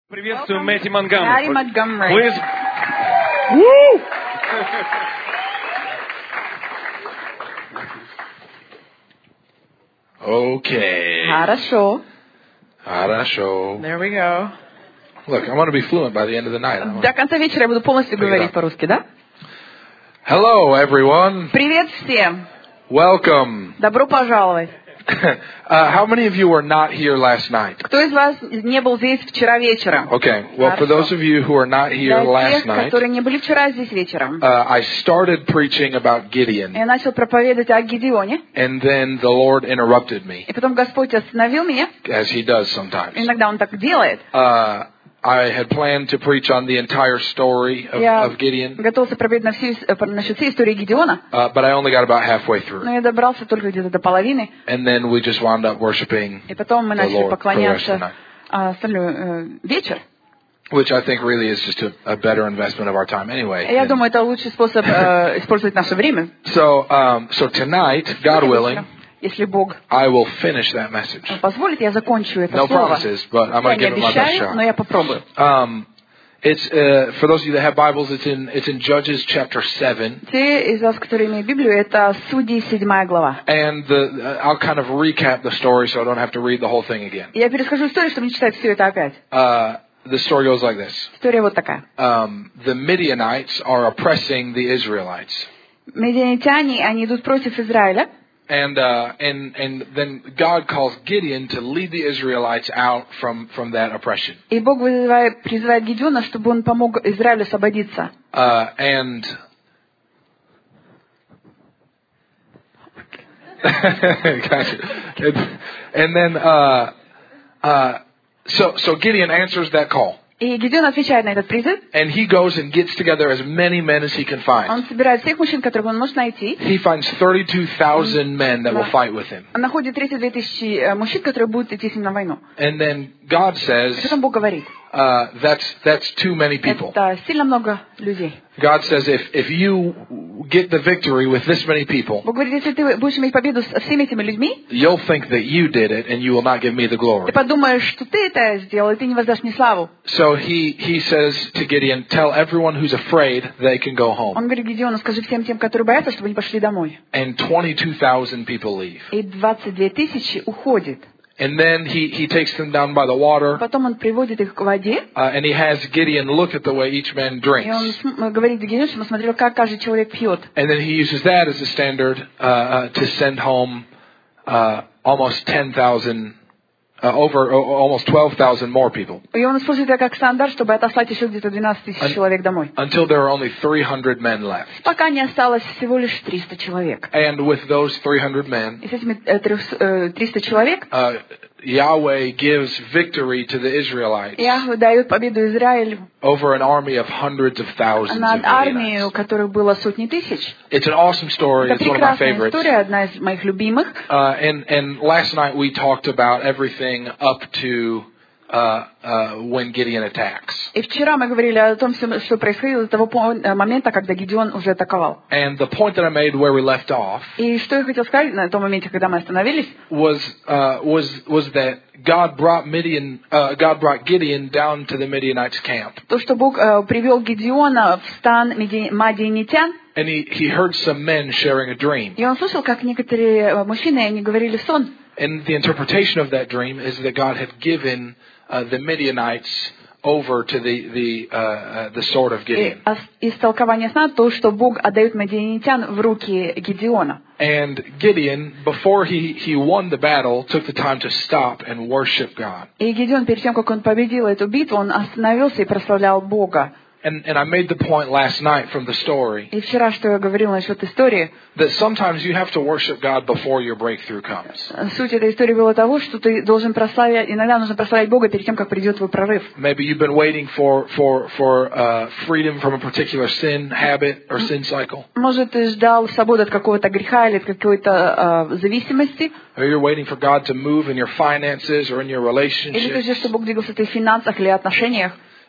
Приветствуем Мэтти Монгомери. Mary Montgomery. Please. Okay. Хорошо. There we go. Look, I'm going to be fluent by the end of the night. До конца вечера я буду полностью говорить по-русски, да? Hello, everyone. Привет всем. Welcome. Добро пожаловать. How many of you were not here last night? Кто из вас не был здесь вчера вечером? Okay. Well, for those of you who are not here Для last тех, night, которые не были вчера здесь вечером, I started preaching about Gideon, я начал проповедовать о Гидеоне, and then the Lord interrupted me, и потом Господь остановил меня. as He does sometimes. Иногда Он так делает. I had planned to preach on the entire story of Gideon, Готовился проповедовать насчет всей истории Гидеона, but I only got about halfway through. но я добрался только где-то до половины, And then we just wound up worshiping и потом мы the начали Lord for the rest of the поклоняться night, остальной вечер. which I think really is just a better investment of our time anyway. Я думаю, это лучший способ использовать наше время. So tonight, God willing, Если Бог I will finish that message. позволит, я закончу это No слово. promises, but I'm Я going to не give it my best обещаю, но shot. я попробую. It's for those of you that have Bibles, it's in Judges chapter 7, Те из вас, которые имеют Библию, это Судьи 7 глава. and I'll kind of recap the story so I don't have to read the whole thing again. Я перескажу историю, чтобы не читать все это опять. The story goes like this: История вот такая. the Midianites are oppressing the Israelites. Медианитяне, они идут против Израиля. And then God calls Gideon to lead the Israelites out from that oppression. И Бог призывает Гидеона, чтобы он помог Израилю освободиться. And gotcha. And then so Gideon answers that call. И Гидеон отвечает на этот призыв. And he goes and gets together as many men as he can find. Он собирает всех мужчин, которых он может найти. He finds 32,000 men that will fight with him. Он находит 32 тысячи мужчин, которые будут идти с ним на войну. And then God says, И потом Бог говорит, that's too many people. это сильно много людей. God says, if you get the victory with this many people, Бог говорит, если ты будешь иметь победу со всеми этими людьми, you'll think that you did it and you will not give me the glory. ты подумаешь, что ты это сделал, и ты не воздашь мне славу. So he says to Gideon, tell everyone who's afraid they can go home. Он говорит Гидеону, скажи всем тем, которые боятся, чтобы они пошли домой. And 22,000 people leave. И 22 тысячи уходит. And then he takes them down by the water. Потом он приводит их к воде. And he has Gideon look at the way each man drinks. И он говорит Гидеону, чтобы он смотрел, как каждый человек пьет. And then he uses that as a standard to send home almost 10,000, almost 12,000 more people. И он использует это как стандарт, чтобы отослать еще где-то 12 тысяч человек домой. Until there are only 300 men left. Пока не осталось всего лишь 300 человек. And with those 300 men, И с этими 300 человек Yahweh gives victory to the Israelites Яхве дает победу Израилю over an army of hundreds of thousands of над армией, у Midianites. которых было сотни тысяч. It's an awesome story. Это It's one of my прекрасная favorites. история, одна из моих любимых. And last night we talked about everything up to when Gideon attacks. И вчера мы говорили о том, что происходило до того момента, когда Гидеон уже атаковал. And the point that I made where we left off И что я хотел сказать на том моменте, когда мы остановились, was that God brought Gideon down to the Midianites' camp. то, что Бог привел Гидеона в стан мадианитян, And he heard some men sharing a dream. и он слышал, как некоторые мужчины, они говорили сон. And the interpretation of that dream is that God had given the Midianites over to the sword of Gideon. Истолкование сна то, что Бог отдает мадианитян в руки Гидеона. And Gideon, before he won the battle, took the time to stop and worship God. И Гидеон, перед тем, как он победил эту битву, он остановился и прославлял Бога. And I made the point last night from the story И вчера, что я говорил насчет истории, that sometimes you have to worship God before your breakthrough comes. суть этой истории была того, что ты должен прославлять, иногда нужно прославлять Бога перед тем, как придет твой прорыв. Maybe you've been waiting for freedom from a particular sin habit or sin cycle. Может, ты ждал свободы от какого-то греха или от какой-то зависимости, Or you're waiting for God to move in your finances or in your или ты relationships. ждешь, что Бог двигался в твоих финансах или отношениях.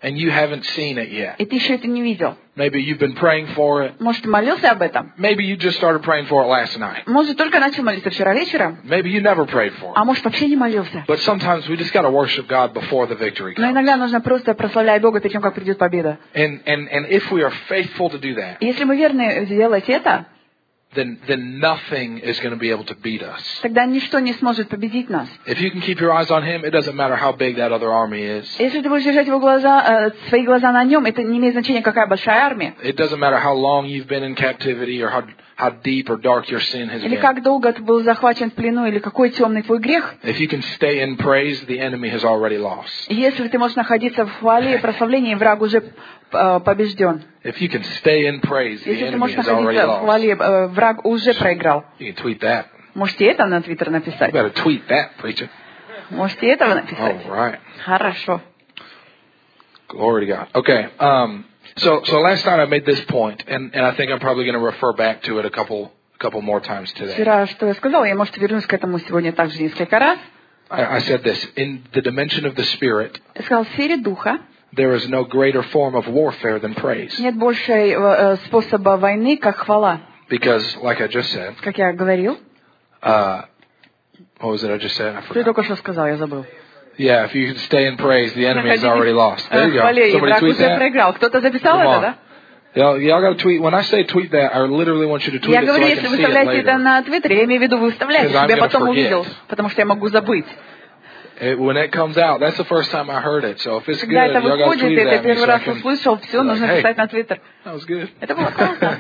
and you haven't seen it yet. и ты еще это не видел. Maybe you've been praying for it. Может, ты молился об этом? Maybe you just started praying for it last night. Может, только начал молиться вчера вечером? Maybe you never prayed for it. А может, вообще не молился? But sometimes we just got to worship God before the victory Но comes. иногда нужно просто прославлять Бога перед тем, как придет победа. And if we are faithful to do that, И если мы верны делать это, then nothing is going to be able to beat us. тогда ничто не сможет победить нас. If you can keep your eyes on Him, it doesn't matter how big that other army is. Если ты будешь держать его глаза, свои глаза на нем, это не имеет значения, какая большая армия. It doesn't matter how long you've been in captivity or how deep or dark your sin has Или been. как долго ты был захвачен в плену, или какой темный твой грех. If you can stay in praise, the enemy has already lost. Если ты можешь находиться в хвале и прославлении, враг уже побежден. If you can stay in praise, the Если ты enemy можешь has already находиться в lost. хвале, враг уже проиграл. You can tweet that. Можете это на Твиттер You написать? better tweet that, preacher. Можете этого написать? All right. Хорошо. Glory to God. Okay. So last night I made this point, and I think I'm probably going to refer back to it a couple more times today. Вчера, что я сказала, я, может, вернусь к этому сегодня также несколько раз. I said this. In the dimension of the Spirit, Я сказала, в сфере духа there is no greater form of warfare than praise. нет больше способа войны, как хвала. Because, like I just said, Как я говорил, what was it I just said? I что я forgot. только что сказал, я забыл. Yeah, if you can stay in praise, the enemy has already lost. There you В go. хвале, и Somebody враг tweet уже that. проиграл. Кто-то записал Come это, on. да? Y'all got to tweet. When I say tweet that, I literally want you to tweet Я it so говорю, I если can вы see it выставляете это later. на Твиттере, я имею в виду, вы выставляете, Because I'm чтобы я gonna потом forget. увидел, потому что я могу забыть. When it comes out, that's the first time I heard it. So if it's good, Когда это y'all got to выходит, tweet it это at me первый so I раз can... услышал, все, нужно Hey. писать на Твиттер. That was good. Это было классно.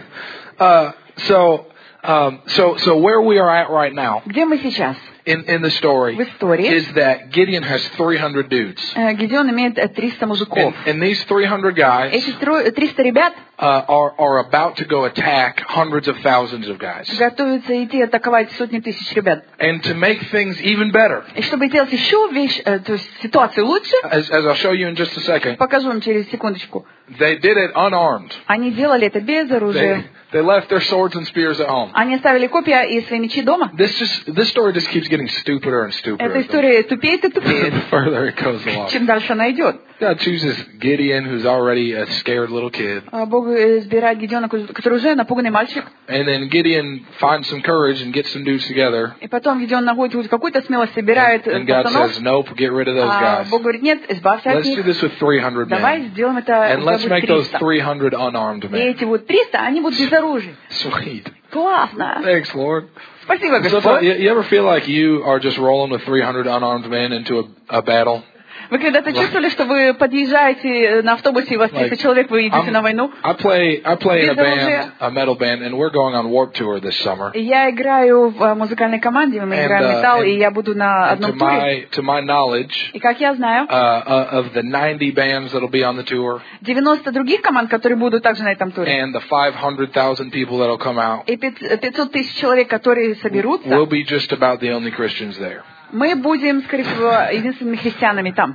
So where we are at right now Где мы сейчас? in the story В истории is that Gideon has 300 dudes. Гедеон имеет 300 мужиков. And these 300 guys Эти 300 ребят are about to go attack hundreds of thousands of guys. готовятся идти атаковать сотни тысяч ребят. And to make things even better, И чтобы сделать еще то есть ситуацию лучше, as I'll show you in just a second, покажу вам через секундочку. they did it unarmed. Они делали это без оружия. They left their swords and spears at home. Они оставили копья и свои мечи дома. This story just keeps getting stupider and stupider. Эта история тупеет и The тупеет, further it goes along. чем дальше она идет. God chooses Gideon, who's already a scared little kid. Бог избирает Гедеона, который уже напуганный мальчик. And then Gideon finds some courage and gets some dudes together. И потом Гедеон находит какую-то смелость, собирает And God пацанов. says, nope, get rid of those guys. Бог говорит, нет, избавься от Let's do них. this with 300 Давай men. сделаем это, And let's make those 300. 300 unarmed И men. эти вот 300, они будут без оружия. Sweet. Классно. Thanks, Lord. Спасибо, Sometimes, Господь. you ever feel like you are just rolling with 300 unarmed men into a battle? Вы когда-то чувствовали, что вы подъезжаете на автобусе, и у вас 300 человек, вы идете на войну? I play in a Без оружия. band, a metal band, and we're going on Warped Tour this summer. Я играю в музыкальной команде, мы играем металл, и я буду на And одном туре. to my knowledge, И как я знаю, of the 90 bands that'll be on the tour, 90 других команд, которые будут также на этом туре, and the 500,000 people that'll come out, и 500 тысяч человек, которые соберутся, we'll be just about the only Christians there. мы будем, скорее всего, единственными христианами там.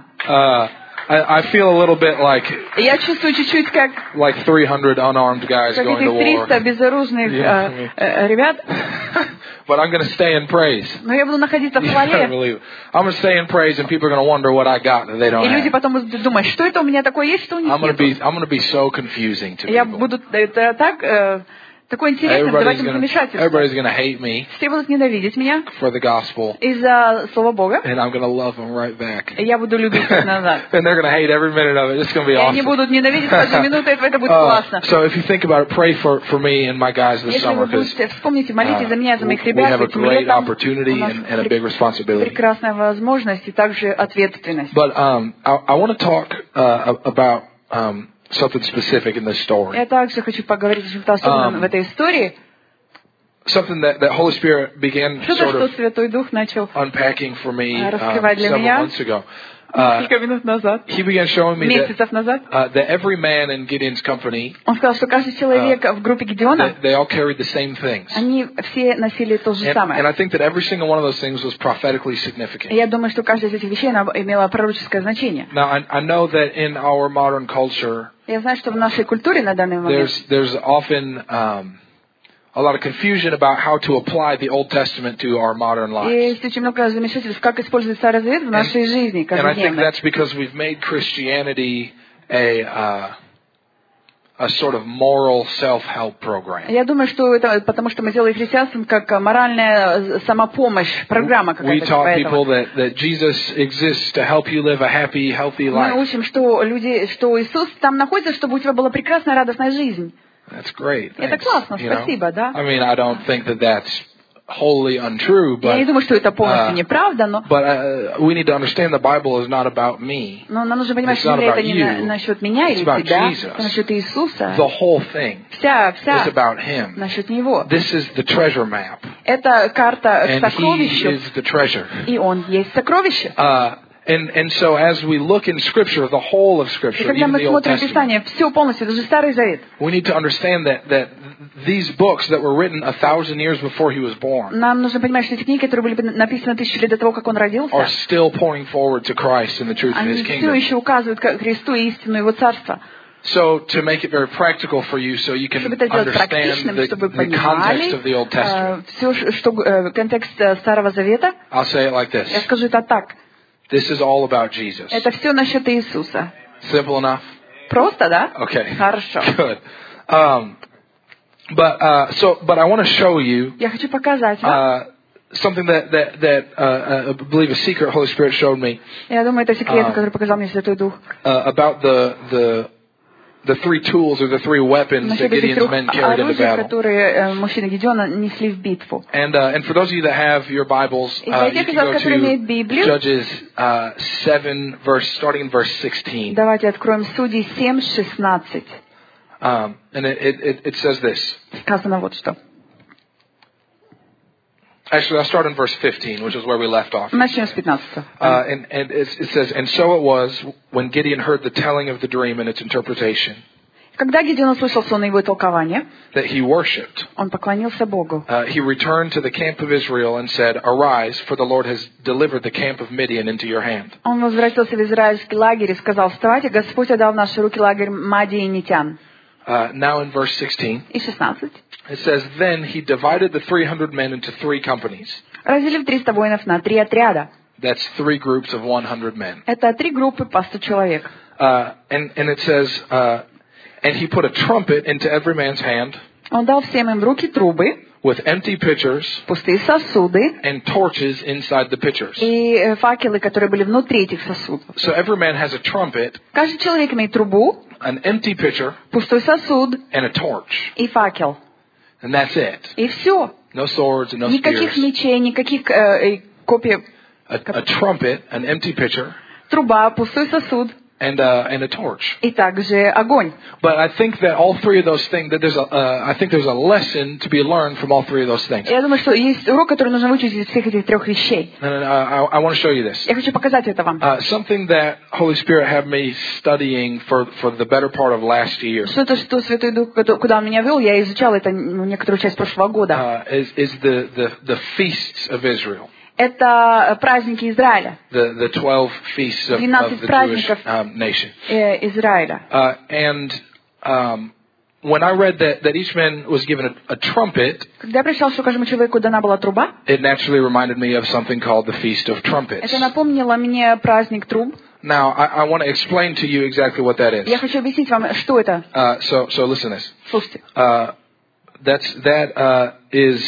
I feel a little bit like Я чувствую чуть-чуть как 300 unarmed guys going to этих war. 300 безоружных ребят, But I'm going to stay in praise. но я буду находиться в You gotta хвале. believe it. I'm going to stay in praise, and people are going to wonder what I got that they don't И люди have. потом будут думать, что это у меня такое есть, что у них I'm going нет. to be so confusing to Я people. буду это так такой интересный, давайте замешательство. Everybody's going to hate me Все будут ненавидеть меня for the gospel, из-за слова Бога, and I'm going to love them right back. и я буду любить их назад. And they're going to hate every minute of it. It's going to be И они awesome. будут ненавидеть каждую минуту, это будет классно. So if you think about it, pray for me and my guys this Если summer, вы because будете, вспомните, молитесь за меня, за моих we ребят, have a этим great летом. opportunity У нас and a big responsibility. прекрасная возможность и также ответственность. But I want to talk about something specific in this story. Я также хочу поговорить о чем-то особенном в этой истории. Something that Holy Spirit began Что-то, sort что of Святой Дух начал unpacking for me раскрывать для several меня months ago. несколько минут назад, He began showing me месяцев назад. that every man in Gideon's company, Он сказал, что каждый человек в группе Гедеона, they all carried the same things. они все носили то же And самое. I think that every single one of those things was prophetically significant. Я думаю, что каждая из этих вещей имела пророческое значение. Now, I know that in our modern culture, Я знаю, что в нашей культуре на данный момент there's often a lot of confusion about how to apply the Old Testament to our modern lives. есть очень много замешательств, как использовать Старый Завет в нашей жизни And I think каждодневно. that's because we've made Christianity a sort of moral self-help program. Я думаю, что это потому, что мы делали христианством как моральная самопомощь, программа We какая-то. taught people that Jesus exists to help you live a happy, healthy Мы life. учим, что Иисус там находится, чтобы у тебя была прекрасная, радостная жизнь. That's great. Это классно, You know? спасибо, да. I mean, I don't think that that's wholly untrue, Я не but думаю, что это полностью неправда, но we need to understand the Bible is not about me. нам нужно понимать, It's что not Библия это about не you. насчет меня или It's about тебя, Jesus. это насчет Иисуса. The whole thing Вся is about Him. насчет Него. This is the treasure map, Это карта к and He сокровищу, is the treasure. и Он есть сокровище. And so as we look in Scripture, the whole of И Scripture, когда even мы the Old смотрим Testament, Писание, все полностью, даже Старый Завет, we need to understand that these books that were written 1,000 years before He was born нам нужно понимать, что эти книги, которые были написаны 1000 лет до того, как Он родился, are still pointing forward to Christ and the truth of они His все kingdom. еще указывают к Христу и истину Его Царства. So to make it very practical for you, so you can Чтобы это делать understand практичным, чтобы the context of the Old понимали Testament, все, что контекст Старого Завета, I'll say it like this. я скажу это так. This is all about Jesus. Это все насчет Иисуса. Simple enough? Просто, да? Okay. Хорошо. Good. But I want to show you Я хочу показать вам. something that I believe a secret Holy Spirit showed me Я думаю, это секрет, который показал мне Святой Дух. about the three tools or the three weapons that Насчет этих Gideon's трех men carried into оружий, battle. которые мужчины Гедеона несли в битву. And for those of you that have your Bibles, И для you тех can из вас, go которые имеют to Библию, Judges 7, starting in verse 16. давайте откроем Судей 7:16. And it says this. Сказано вот что. Actually, I'll start in verse 15, which is where we left off. Начнем с 15. And it says, And so it was, when Gideon heard the telling of the dream and its interpretation, Когда Гедеон услышал сон и его толкование, that he worshipped. он поклонился Богу. He returned to the camp of Israel and said, Arise, for the Lord has delivered the camp of Midian into your hand. Он возвратился в израильский лагерь и сказал: «Вставайте, Господь отдал в наши руки лагерь Мадианитян». Now in verse 16, И 16. it says, Then he divided the 300 men into 3 companies. Разделив 300 воинов на 3 отряда. That's 3 groups of 100 men. Это 3 группы по 100 человек. And it says, And he put a trumpet into every man's hand Он дал всем им в руки трубы, with empty pitchers пустые сосуды and torches inside the pitchers. и факелы, которые были внутри этих сосудов. So every man has a trumpet, Каждый человек имеет трубу, an empty pitcher, пустой сосуд and a torch. и факел. And that's it. И все. No swords and no Никаких spears. мечей, никаких копий. A trumpet, an empty pitcher, Труба, пустой сосуд and a torch. и также огонь. But I think that all 3 of those things, that I think there's a lesson to be learned from all 3 of those things. Я думаю, что есть урок, который нужно выучить из всех этих 3 вещей. And I want to show you this. Я хочу показать это вам. Something that Holy Spirit had me studying for the better part of last year Что-то, что Святой Дух, куда он меня вел, я изучал это некоторую часть прошлого года. is the feasts of Israel. Это праздники Израиля. The 12 feasts of 12 the Jewish праздников nation. Израиля. And when I read that each man was given a trumpet, Когда я прочитал, что каждому человеку дана была труба, it naturally reminded me of something called the Feast of Trumpets. это напомнило мне праздник труб. Now, I want to explain to you exactly what that is. Я хочу объяснить вам, что это. So listen to this. Слушайте. That is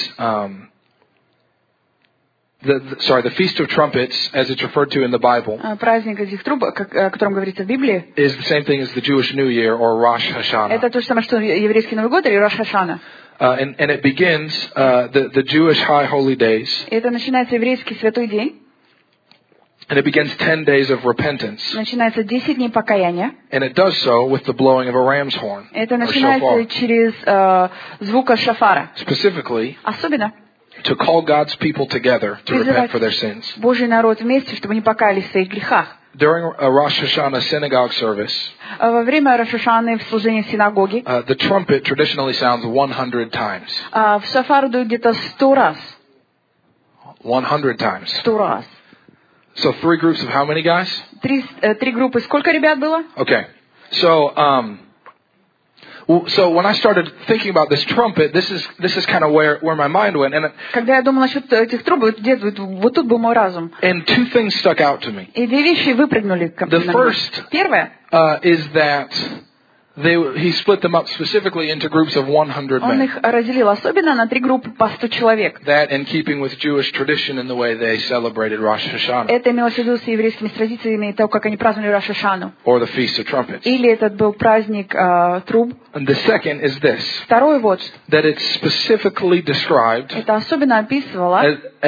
the Feast of Trumpets, as it's referred to in the Bible, Праздник этих труб, о котором говорится в Библии, is the same thing as the Jewish New Year or Rosh Hashanah. это то же самое, что еврейский Новый год или Рош Хашана. And it begins the Jewish High Holy Days, Это начинается еврейский святой день, and it begins 10 days of repentance. начинается 10 дней покаяния. And it does so with the blowing of a ram's horn, Это or начинается shofar, через звук шафара. specifically Особенно to call God's people together to repent for their sins. Божий народ вместе, чтобы не покаялись в своих грехах. During a Rosh Hashanah synagogue service, Во время Рош Хашаны в служении в синагоге the trumpet traditionally sounds 100 times. в шафар дуют где-то 100 раз. 100 times. 100 раз. So 3 groups of how many guys? 3 группы. Сколько ребят было? Okay. So So when I started thinking about this trumpet, this is kind of where my mind went, and Когда я думала насчет этих труб, вот тут был мой разум. two things stuck out to me. И две вещи выпрыгнули ко мне. The first Первое, is that he split them up specifically into groups of 100 он men. их разделил особенно на 3 группы по 100 человек. That in keeping with Jewish tradition in the way they celebrated Rosh Hashanah Это имелось в виду с еврейскими традициями, того, как они праздновали Рош ха-Шану. or the Feast of Trumpets. Или этот был праздник труб. And the second is this, Второй вот, that it's specifically described это особенно описывало,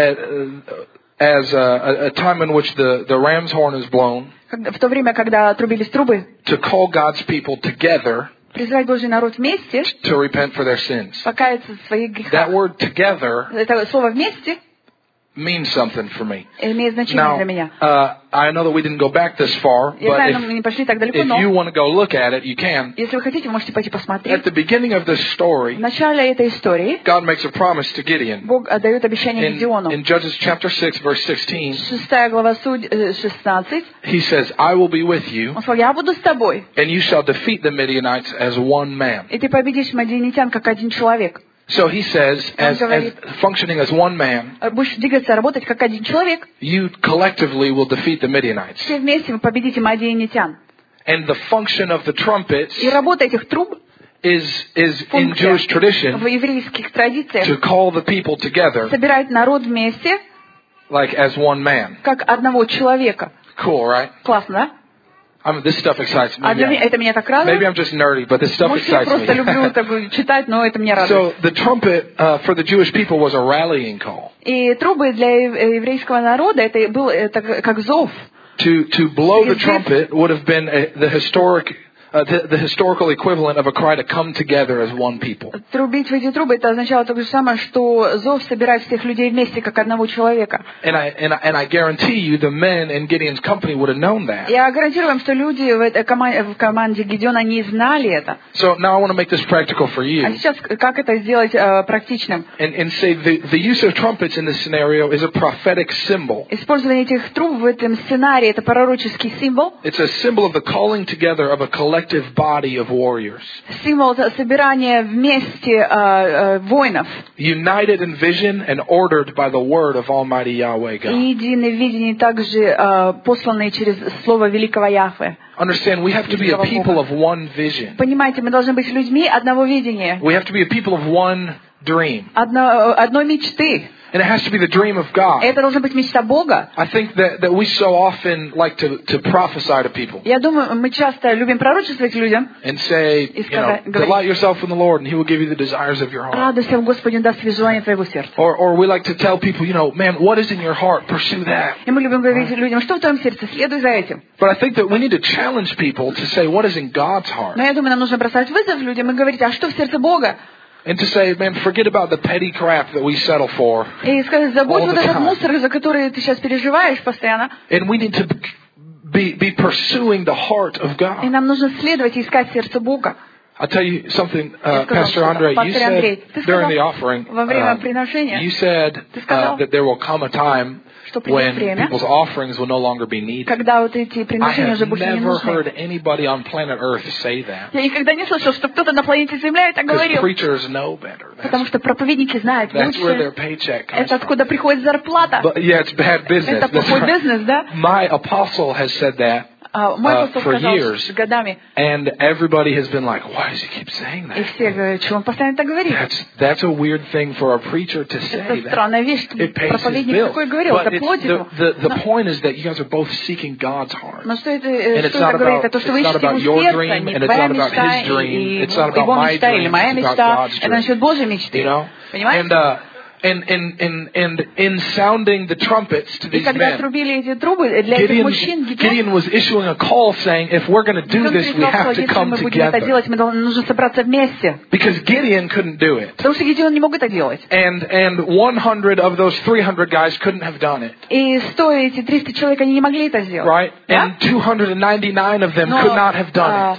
as a time in which the ram's horn is blown, в то время, когда трубились трубы, to call God's people together призвать Божий народ вместе, to repent for their sins. покаяться в своих That грехах. word together Это слово «вместе» means something for me. имеет значение для меня. Now, I know that we didn't go back this far, Я but знаю, мы не пошли так далеко, if you но want to go look at it, you can. если вы хотите, вы можете пойти At посмотреть. the beginning of this В story, начале этой истории God makes a promise to Gideon. Бог дает обещание Гедеону. In Judges chapter 6, verse 16, 6 глава Судь 16, he says, I will be with you, он сказал, я буду с тобой, and you shall defeat the Midianites as one man. и ты победишь мадианитян как один человек. So he says, as functioning as one man, Будешь двигаться, работать как один человек, you collectively will defeat the Midianites. все вместе вы победите мадианитян. And the function of the trumpets И работа этих труб, is in функция Jewish tradition в еврейских традициях, to call the people together собирать народ вместе, like as one man. как одного человека. Cool, right? Классно, да? I mean, this stuff excites me. А для меня, это меня так Maybe радует. I'm just nerdy, but this stuff Может, я excites просто me. люблю так читать, но это меня радует. So the trumpet for the Jewish people was a rallying call. И трубы для еврейского народа, это был это как зов. To blow the trumpet would have been the historical equivalent of a cry to come together as one people. Трубить в эти трубы, это означало то же самое, что зов собирает всех людей вместе, как одного человека. And I guarantee you the men in Gideon's company would have known that. Я гарантирую вам, что люди в команде Гедеона не знали это. So now I want to make this practical for А you. сейчас как это сделать практичным? And say the use of trumpets in this scenario is a prophetic symbol. Использование этих труб в этом сценарии — это пророческий символ. It's a symbol of the calling together of a collective body of warriors. Символ собирания вместе воинов. United in vision and ordered by the word of Almighty Yahweh И God. единое видение также посланное через слово великого Яхве. Understand, we have to be a people of one vision. Понимаете, мы должны быть людьми одного видения, We have to be a people of one dream. одной мечты. And it has to be the dream of God. Это должна быть мечта Бога. I think that we so often like to prophesy to people Я думаю, мы часто любим пророчествовать людям. and say, delight yourself in the Lord and He will give you the desires of your heart. Радуйся в Господе, Он даст тебе желание твоего сердца. Or we like to tell people, man, what is in your heart? Pursue that. И мы любим говорить людям, что в твоем сердце, следуй за этим. But I think that we need to challenge people to say, what is in God's heart? Но я думаю, нам нужно бросать вызов людям и говорить, а что в сердце Бога? And to say, man, forget about the petty crap that we settle for. И сказать, забудь all вот the этот time. мусор, за который ты сейчас переживаешь постоянно. And we need to be pursuing the heart of И God. нам нужно следовать и искать сердце Бога. I'll tell you something, Я сказал, Pastor Andre, you Пастор Андрей, said ты during сказал the offering, во время приношения, you said ты сказал, that there will come a time что придет when время, people's offerings will no longer be needed. когда вот эти I приношения уже have больше не never нужны. heard anybody on planet Earth say that. Я никогда не слышал, что кто-то на планете Земля так Because говорил. preachers know better. Потому что проповедники знают That's where their лучше. paycheck comes Это from. откуда приходит зарплата. But yeah, it's bad business. Это That's плохой right. бизнес, да? My apostle has said that, Мой апостол for сказал years. с годами. and everybody has been like, why does he keep saying И that? все говорят, что он постоянно так говорит. That's a weird thing for a preacher to say. Это That. странная вещь, что It pays his проповедник bills. такой говорил. But Это плоть его. the point is that you guys are both seeking God's heart. Но что And это it's not говорит? about, Это то, что вы it's not ищете about его your сердце, dream, не and it's твоя not about мечта, his dream. и It's not about его my мечта или dream. моя It's about мечта. God's Это dream. насчет Божьей мечты. You know? Понимаете? And in sounding the trumpets to И these когда men, трубили эти трубы для этих мужчин, Gideon was issuing a call saying, if we're going to do this, we have to если come мы будем это together. делать, нужно собраться вместе. Because Gideon couldn't do it. Потому что Гедеон не мог это делать. And 100 of those 300 guys couldn't have done it. И 100 эти 300 человек, они не могли это сделать. Right? Да? And 299 of them could not have done it.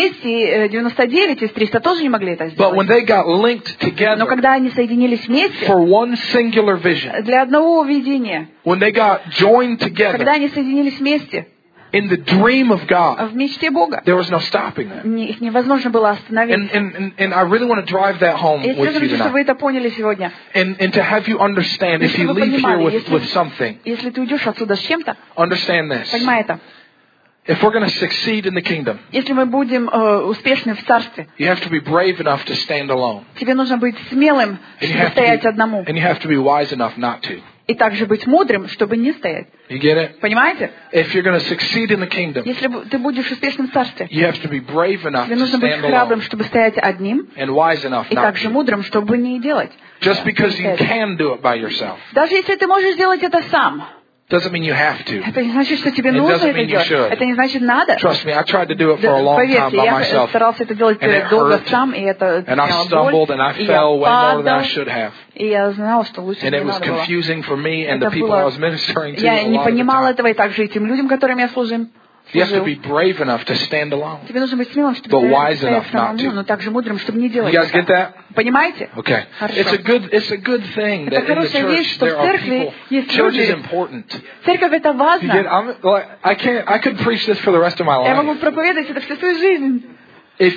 299 из 300 тоже не могли это But when сделать. they got linked Но together когда они соединились вместе, for one singular vision, для одного видения, when they got joined когда together, они соединились вместе, In the dream of God, В мечте Бога. there was no stopping that. Их невозможно было остановить. And I really want to drive that home Я with серьезно you хочу, чтобы tonight. вы это поняли сегодня. And to have you understand, if you leave here with something, Если ты уйдешь отсюда с чем-то, understand this. понимай это. If we're going to succeed in the kingdom, Если мы будем успешны в царстве, you have to be brave enough to stand alone. тебе нужно быть смелым, чтобы стоять одному. And you have to be wise enough not to. И также быть мудрым, чтобы не стоять. You get it? Понимаете? If you're going to succeed in the kingdom, Если ты будешь успешным в царстве, you have to be brave enough тебе to нужно быть stand храбрым, alone чтобы стоять одним, and wise enough и not также to. мудрым, чтобы не делать. Just because you can do it by yourself Даже если ты можешь сделать это сам, doesn't mean you have to. это не значит, что тебе It нужно doesn't это mean you делать. should. Это не значит надо. Trust me, I tried to do it for a long time Поверьте, by я myself. старался это делать And it долго hurt. сам, и это And I причиняло stumbled боль, and I и fell way я more than I падал, should have. и я знал, что лучше And не it was надо было. confusing for me and the Это people I было... was ministering to Я a не lot of the понимал time. этого, и также и тем людям, которым я служил. You have to be brave enough to stand alone. Тебе нужно быть смелым, But чтобы wise стоять enough not to. самому, но также мудрым, чтобы не You делать guys get это. that? Понимаете? Okay. Хорошо. It's a good thing Это that in the хорошая вещь, church что there в are церкви people. есть Church is люди. important. Церковь это You get, важно. I could preach this for the rest of my Я могу life. проповедовать это всю свою жизнь. If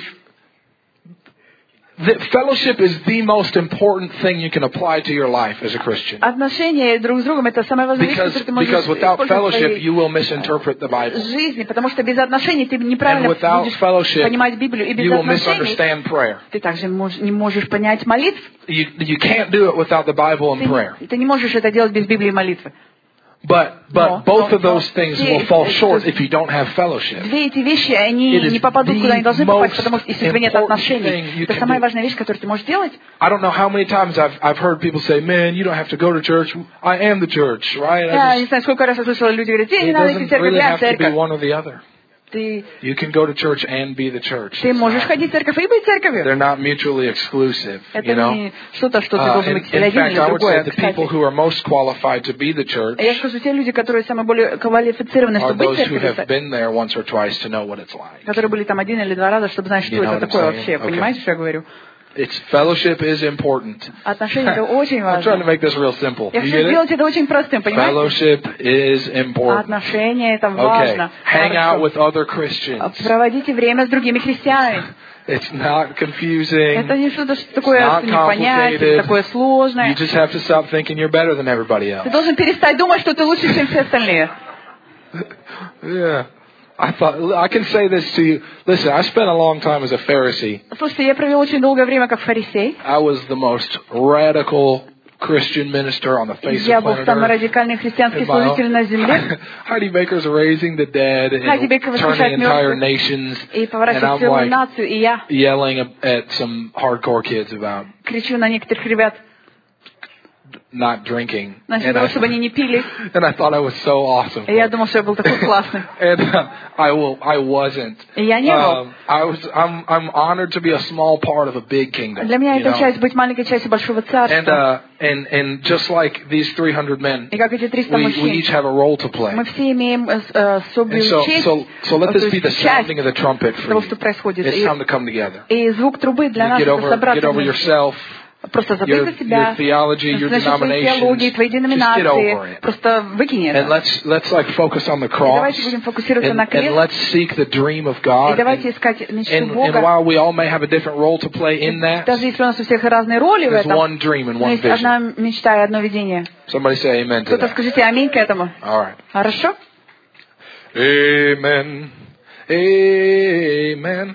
the fellowship is the most important thing you can apply to your life as a Christian. Отношения друг с другом это самая важная вещь, которую ты можешь Because without использовать в fellowship, своей you will misinterpret the Bible. жизни, потому что без отношений ты And неправильно without будешь fellowship, понимать Библию, и без you will отношений misunderstand prayer. ты также не можешь понять молитв. You can't do it without the Bible and prayer. Ты не можешь это делать без Библии и молитвы. But both of those things will fall short if you don't have fellowship. Две эти вещи, они не попадут куда они должны попасть, потому что если у тебя нет отношений, это самая важная вещь, которую ты можешь делать. I don't know how many times I've heard people say, "Man, you don't have to go to church. I am the church, right?" Я не знаю, сколько раз я слышала, люди говорят, тебе не It надо идти в doesn't церковь, really я have to be церковь. one or the other. You can go to church and be the church. Ты можешь ходить в церковь и быть церковью. They're not mutually exclusive, Это you know. не что-то, что ты должен быть или In один, fact, или I would say другое. the people who are most qualified to be the church Я скажу, те люди, которые самые более квалифицированы, are чтобы быть those who have церковью, been there once or twice to know what it's like. которые были там один или два раза, чтобы знать, что You know это what I'm такое saying? вообще. Okay. Понимаете, что я говорю? Fellowship is important. Отношения это очень I'm trying to важно. make this real simple. Я You хочу get it? сделать это очень простым, понимаете? Fellowship is important. Отношения это Okay. важно. Hang out Хорошо. with other Christians. Проводите время с другими христианами. It's not confusing. Это не что-то такое not непонятное, complicated. такое сложное. You just have to stop thinking you're better than everybody else. Ты должен перестать думать, что ты лучше, чем все остальные. Yeah. I can say this to you. Listen, I spent a long time as a Pharisee. Слушайте, я провел очень долгое время как фарисей. I was the most radical Christian minister on the face Я of был planet самый Earth. радикальный христианский служитель на земле. Heidi Baker's raising the dead Heidi and Baker turning воскрешает entire мертвых nations. и And поворачивает I'm целую like нацию, и я yelling at some hardcore kids about кричу на некоторых ребят, not drinking. значит, того, чтобы они не пили. And I thought I was so awesome. И я думал, что я был такой классный. And I wasn't. И я не был. I'm honored to be a small part of a big kingdom. Для меня you это know? часть, быть маленькой частью большого царства. And just like these 300 men, И как эти 300 we мужчин, each have a role to play. мы все имеем особую And честь, so let this be the часть sounding of the trumpet for того, you. что происходит. It's time to come together. И звук трубы для нас Get это over собраться yourself, вместе. Просто забыть your за себя, theology, your значит, свои теологии, denominations. твои Just get over деноминации. it. Просто выкини And это. let's like focus on the И cross. давайте будем фокусироваться на And крест. let's seek the dream of И God. давайте искать мечту And Бога. while we all may have a different role to play in that, Даже если у нас у всех разные роли в there's этом, one dream and но one есть одна vision. мечта и одно видение. Somebody say amen to Кто-то that. скажите аминь к этому. All right. Хорошо? Amen. Amen.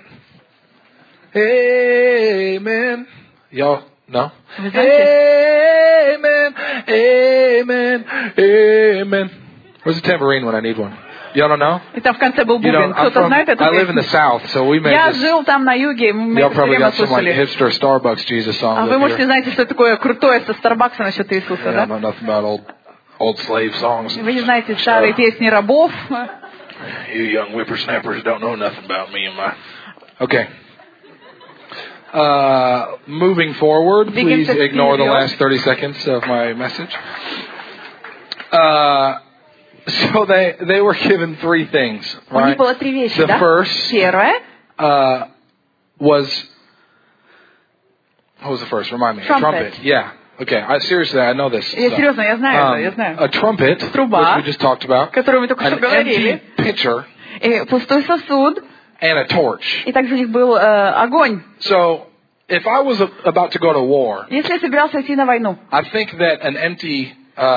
Amen. Y'all know? Вы знаете? Amen. Amen. Amen. Where's the tambourine when I need one? Y'all don't know? И там в конце был You know, бубен. Кто-то знает эту I live in the песню? South, so we may Я just... жил там на юге, мы Y'all это все probably время got some like слушали. hipster Starbucks Jesus А songs вы up можете here. знаете, что такое крутое со Старбакса насчет Иисуса, Yeah, I да? know nothing about old slave songs. Вы не знаете старые песни рабов. You young whippersnappers don't know nothing about me and my... Okay. Moving forward, please ignore the last 30 seconds of my message. So they were given three things, У них right? было три вещи, The да? first Первое. was... What was the first? Remind me. Trumpet. A trumpet. Yeah. Okay. Seriously, I know this. Я серьезно, я знаю это, я знаю. A trumpet, Труба, which we just talked about. которую мы только что An говорили. empty pitcher И пустой сосуд, and a torch. и также у них был огонь. So if I was about to go to war, Если я собирался идти на войну, I think that an empty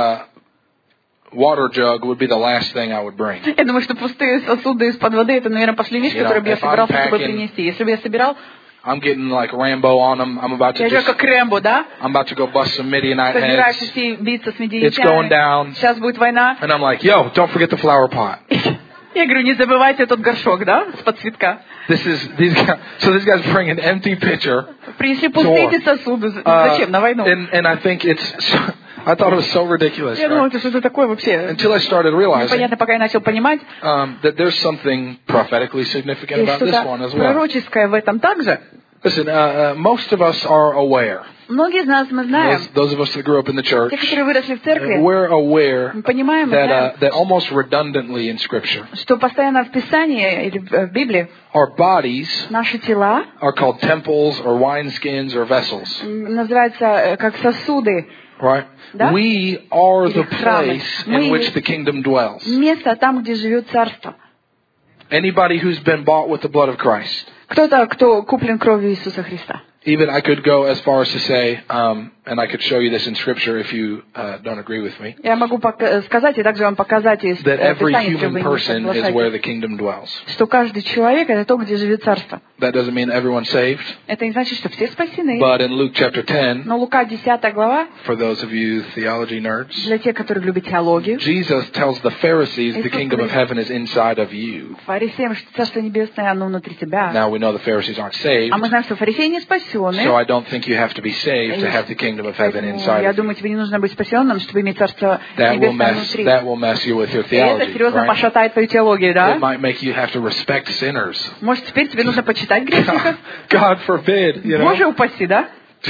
water jug would be the last thing I would bring. я думаю, что пустые сосуды из-под воды, это, наверное, последняя вещь, которую бы я собирался с собой принести. Если бы я собирал, I'm getting like Rambo on them. I'm about to я как Рэмбо, да? I'm about to go bust some Midianite Собираюсь heads. идти биться с It's going медианитянами. down. Сейчас будет война. And I'm like, yo, don't forget the flower pot. Я говорю, не забывайте этот горшок, да, с-под цветка. These guys bring an empty pitcher. Принесли пустые эти сосуды. Зачем? На войну. And I think I thought it was so ridiculous. Я думал, это что-то такое вообще. Until I started realizing Непонятно, пока я начал понимать. That there's something prophetically significant about this one as что-то well. пророческое в этом также. Listen, most of us are aware. Многие из нас мы знаем. Those of us that grew up in the church, Те, которые выросли в церкви, we're aware мы понимаем, мы знаем, that almost redundantly in Scripture, что постоянно в Писании или в Библии our bodies наши тела are called temples or wineskins or vessels. называются как сосуды. Right? Да? We are the Или храмы. place in which the kingdom dwells. Место там, где живет царство. Anybody who's been bought with the blood of Christ. Кто-то, кто куплен кровью Иисуса Христа. Even I could go as far as to say, and I could show you this in Scripture if you don't agree with me, Я могу сказать и также вам показать из that every Писания, если human вы не person is where the соглашаетесь, kingdom dwells. что каждый человек это то, где живет царство. That doesn't mean everyone's saved, Это не значит, что все спасены. but in Luke chapter 10, Но Лука 10 глава, for those of you theology nerds, для тех, которые любят теологию, Jesus tells the Pharisees the kingdom of heaven is inside of you. фарисеям, что Царство Небесное, оно внутри тебя. Now we know the Pharisees aren't saved, А мы знаем, что фарисеи не спасены. so I don't think you have to be saved to have the kingdom of heaven inside Я of you. думаю, тебе не нужно быть спасенным, чтобы иметь Царство That Небесное внутри. will mess you with your И это theology, серьезно right? пошатает твою теологию, It да? might make you have to respect sinners. Может, теперь тебе нужно почитать грешников? God forbid, you know. Боже упаси, да?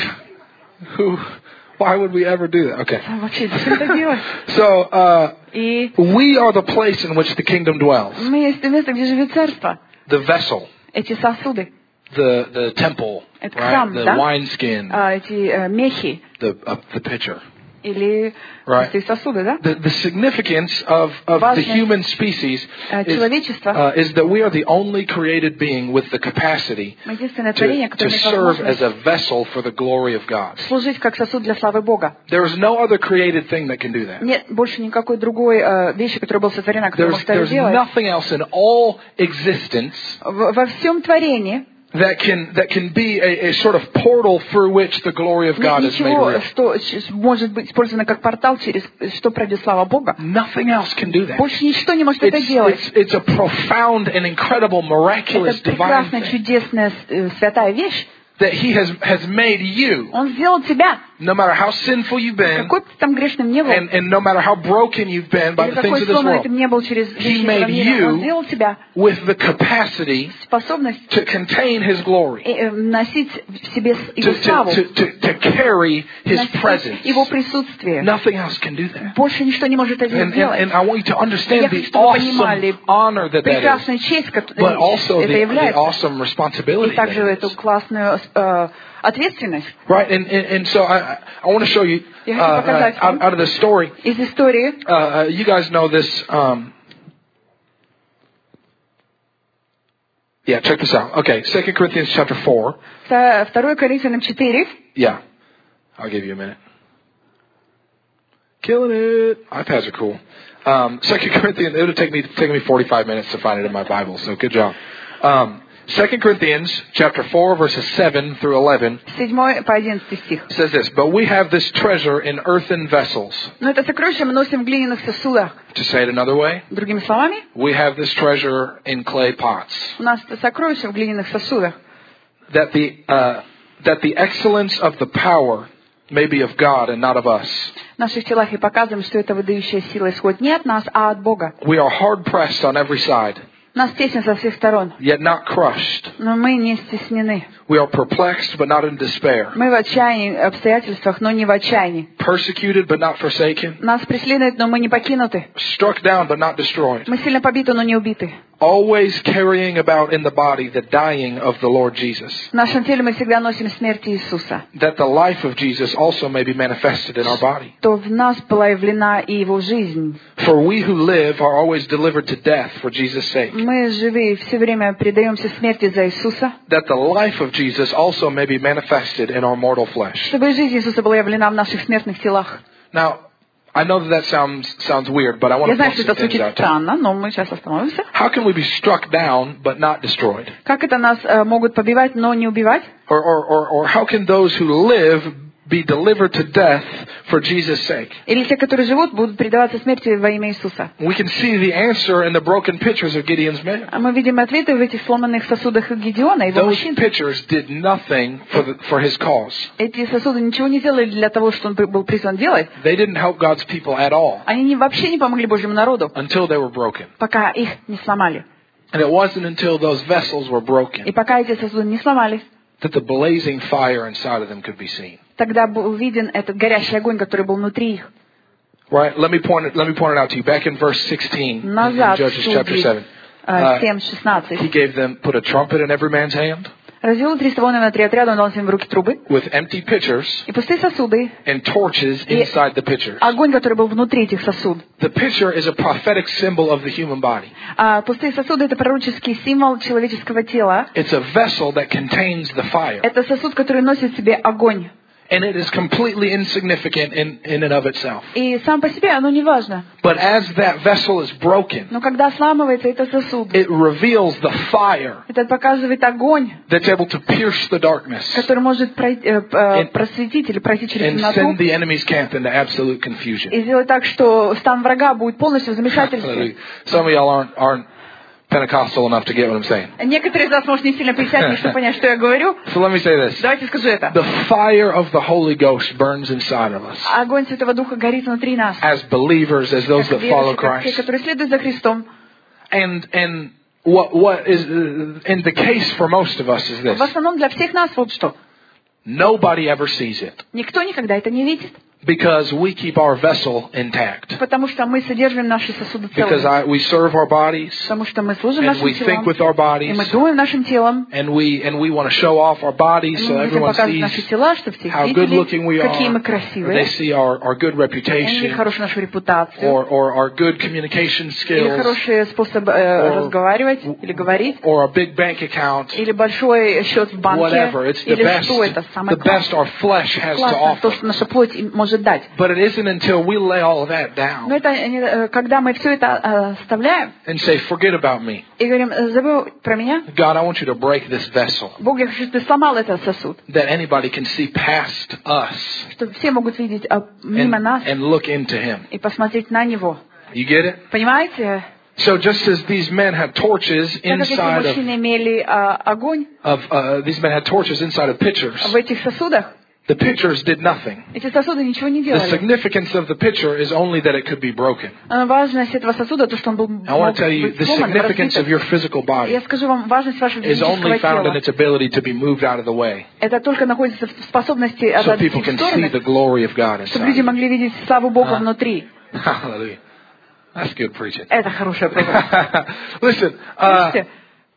Why would we ever do that? Okay. Вообще, зачем это делать? So, И we are the place in which the kingdom dwells. мы есть то место, где живет царство. The vessel, Эти сосуды, the temple, это right? храм, The да? wineskin, Эти мехи the pitcher. или Right. эти сосуды, да? The significance of the Важность human species человечества. is that we are the only created being with the capacity Мы единственное творение, to которое имеет serve as возможность a vessel for the glory of God. служить как сосуд для славы Бога. There is no other created thing that can do that. Нет больше никакой другой вещи, которая была сотворена, которая может это There's сделать. nothing else in all existence Во всем творении that can be a sort of portal through which the glory of God is made ничего, real. что может быть использовано как портал, через что пройдет слава Бога. Nothing else can do that. Больше ничто не может это делать. It's a profound and incredible, miraculous, Это divine прекрасная, thing чудесная, святая вещь. that He has made you, Он сделал тебя. no matter how sinful you've been, Какой бы ты там грешным не был, and no matter how broken you've been by или the things какой of this сломанный ты world, не был через вещи made этого мира, you Он сделал тебя with the capacity способность to contain His glory, носить в себе Его to славу, carry His носить presence. Его присутствие. Nothing else can do that. Больше ничто не может это сделать. And I want you to Я understand хочу, the чтобы вы понимали awesome honor that is, прекрасную честь, but которая also это the является, awesome и responsibility that также it эту is. классную ответственность. Right, and so I want to show you Я хочу показать вам out of the story. из истории. You guys know this. Yeah, check this out. Okay, 2 Corinthians chapter 4. 2 Коринфянам 4. Yeah, I'll give you a minute. Killing it. iPads are cool. 2 Corinthians, it'll take me 45 minutes to find it in my Bible, so good job. 2 Corinthians chapter 4, verses 7 through 11 7 по 11 стих. says this, "But we have this treasure in earthen vessels." Но это сокровище мы носим в глиняных сосудах. To say it another way, Другими словами, we have this treasure in clay pots. у нас это сокровище в глиняных сосудах. That the excellence of the power may be of God and not of us. В наших телах и показываем, что эта выдающая сила исходит не от нас, а от Бога. We are hard pressed on every side, Нас тесно со всех сторон, yet not crushed. но мы не стеснены. We are perplexed, but not in despair. Мы в отчаянии, обстоятельствах, но не в отчаянии. Persecuted, but not forsaken. Нас преследуют, но мы не покинуты. Struck down, but not destroyed. Мы сильно побиты, но не убиты. always carrying about in the body the dying of the Lord Jesus, В нашем теле мы всегда носим смерть Иисуса, that the life of Jesus also may be manifested in our body. то в нас была явлена и Его жизнь. For we who live are always delivered to death for Jesus' sake, Мы живые все время предаемся смерти за Иисуса, that the life of Jesus also may be manifested in our mortal flesh. чтобы жизнь Иисуса была явлена в наших смертных телах. Now, I know that sounds weird, but I want Я to знаю, point что some это things звучит out to you. странно, но мы сейчас остановимся. How can we be struck down but not destroyed? Как это нас могут побивать, но не убивать? Or how can those who live be delivered to death for Jesus' sake? Или те, которые живут, будут предаваться смерти во имя Иисуса? We can see the answer in the broken pictures of Gideon's men. А мы видим ответы в этих сломанных сосудах Гедеона и его Those мужчин. pictures did nothing for his cause. Эти сосуды ничего не сделали для того, что он был призван делать. They didn't help God's people at all Они вообще не помогли Божьему народу, until they were broken. пока их не сломали. And it wasn't until those vessels were И broken пока эти сосуды не сломались, that the blazing fire inside of them could be seen. тогда был виден этот горящий огонь, который был внутри их. Right? Let me point it out to you. Back in verse 16 in Назад, Judges chapter 7. 7:16. He gave them, put a trumpet in every man's hand Развел 300 воинов на 3 отряда, он дал им в руки трубы with empty pitchers и пустые сосуды, and torches inside the pitchers. огонь, который был внутри этих сосуд. The pitcher is a prophetic symbol of the human body. А пустые сосуды — это пророческий символ человеческого тела. It's a vessel that contains the fire. Это сосуд, который носит в себе огонь. And it is completely insignificant in and of itself. И сам по себе оно не важно. But as that vessel is broken, Но когда сламывается этот сосуд, it reveals the fire это показывает огонь, that's able to pierce the darkness который может просветить или пройти через and темноту send the enemy's camp into absolute confusion. и сделать так, что стан врага будет полностью в замешательстве. Some of y'all aren't Pentecostal enough to get what I'm saying. Некоторые из вас, может, не сильно присядьте, чтобы понять, что я говорю. So let me say this. Давайте скажу это. The fire of the Holy Ghost burns inside of us. Огонь Святого Духа горит внутри нас. As believers, as those that follow Как те, Christ. которые следуют за Христом. And what is in the case for most of us is В this. основном для всех нас вот что. Nobody ever sees it Никто никогда это не видит. because we keep our vessel intact. Потому что мы содержим наши сосуды Because целыми. we serve our bodies Потому что мы служим and нашим we think телам. with our И bodies мы думаем нашим телом. and we want to show off our bodies so Мы хотим everyone показывать наши sees тела, чтобы все how good looking we видели, какие мы are. They красивые. see our good Они reputation видят хорошую нашу репутацию. or our good communication Или skills хороший способ разговаривать или говорить. or a big bank account. Или большой счет в банке. Whatever. It's the Или best, что это самое the best our flesh has to классное, то, offer. что наша плоть может дать. But it isn't until we lay all of that down Но это когда мы все это оставляем and say, forget about me. и говорим, забыл про меня. God, I want you to break this vessel Бог, я хочу, чтобы ты сломал этот сосуд. that anybody can see past us Чтобы все могут видеть мимо нас and look into Him. и посмотреть на Него. You get it? Понимаете? So just as these men had torches Так как эти inside мужчины имели огонь these men had torches inside of pitchers, в этих сосудах, the pitchers did nothing. эти сосуды ничего не The делали. significance of the pitcher is only that it could be broken. Важность этого сосуда, то, что он был I want to tell you, быть the сломан, significance of разбит. your physical body Я скажу вам, важность вашего is only физического found in тела. its ability to be moved out of the way Это только находится в способности so отойти people в can see стороны, the glory of God чтобы люди inside. могли видеть славу Бога внутри. Hallelujah. That's good preaching. Это хорошая проповедь. Listen, Слушайте,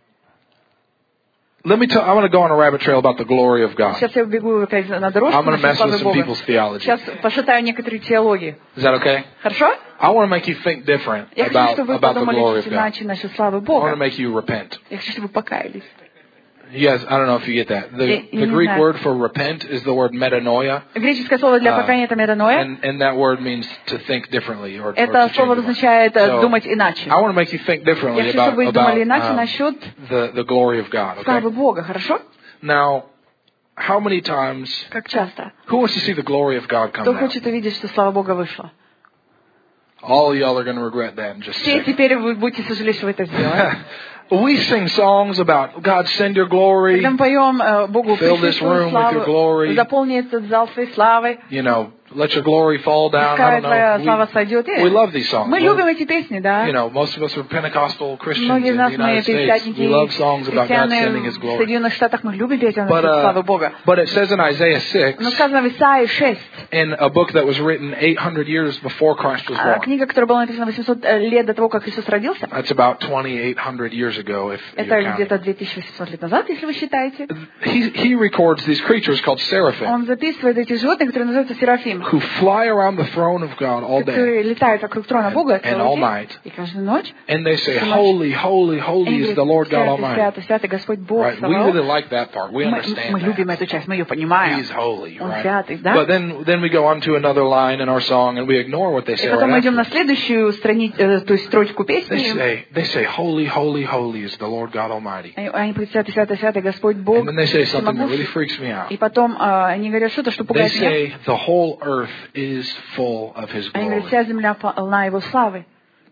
I want to go on a rabbit trail about the glory of God. сейчас я убегу опять на дорожку I'm going to насчет mess with славы some Бога. people's theology. Сейчас пошатаю некоторые теологии. Is that okay? Хорошо? I want to make you think different Я хочу, about чтобы вы the glory подумали of чуть God. иначе насчет славы I want to Бога. make you repent. Я хочу, чтобы вы покаялись. You guys, I don't know if you get that. The не Greek знаю. word for repent is the word metanoia, Греческое слово для покаяния — это метаноя. and that word means to think differently or Это to change слово your mind. означает So, думать иначе. I want to make you think Я differently хочу, чтобы вы думали иначе about насчет the glory of God. Okay? славы Бога. Хорошо? Now, how many times? Как часто? Who wants to see the glory of God come Кто down? хочет увидеть, что слава Бога вышла? All of y'all are going to regret that in just a Все second. теперь вы будете сожалеть, что вы это сделали. We sing songs about God, send your glory, Когда мы поем Богу Fill пришли this свою room with your glory. славу, заполни этот зал своей славой, you know, Let Your Glory Fall Down. I Пускай don't Твоя слава know. сойдет. We love these songs. Мы любим эти песни, да. You know, most of us are Pentecostal Christians Многие in из the нас, мы United States. пятидесятники, We love songs about God sending His христианы в glory. Соединенных Штатах, мы любим петь о славе Бога. But it says in Isaiah 6, Но сказано в Исаии 6, in a book that was written 800 years before Christ was born. книга, которая была написана 800 лет до того, как Иисус родился. That's about 2,800 years ago, if you're Это counting. где-то 2800 лет назад, если вы считаете. He records these creatures called seraphim, Он записывает этих животных, которые называются серафим, who fly around the throne of God all day, которые летают вокруг трона Бога and all целый night. день и каждую ночь. And they say, "Holy, holy, holy is the Lord God Almighty." Святый, святый Господь Бог. Right? We really like that part. We understand Мы любим that. эту часть, мы ее понимаем. He's holy, Он right? святый, да? But then we go on to another line in our song, and we ignore what they И say. потом мы Right идем на after. следующую страницу, то есть строчку песни. They say, "Holy, holy, holy is the Lord God Almighty." Они говорят, святый, святый, святый Господь Бог. And then they say something that really всемогущий. freaks me out. И потом они говорят что-то, что They пугает меня. say the whole earth is full of His Они говорят, glory. вся земля полна Его славы.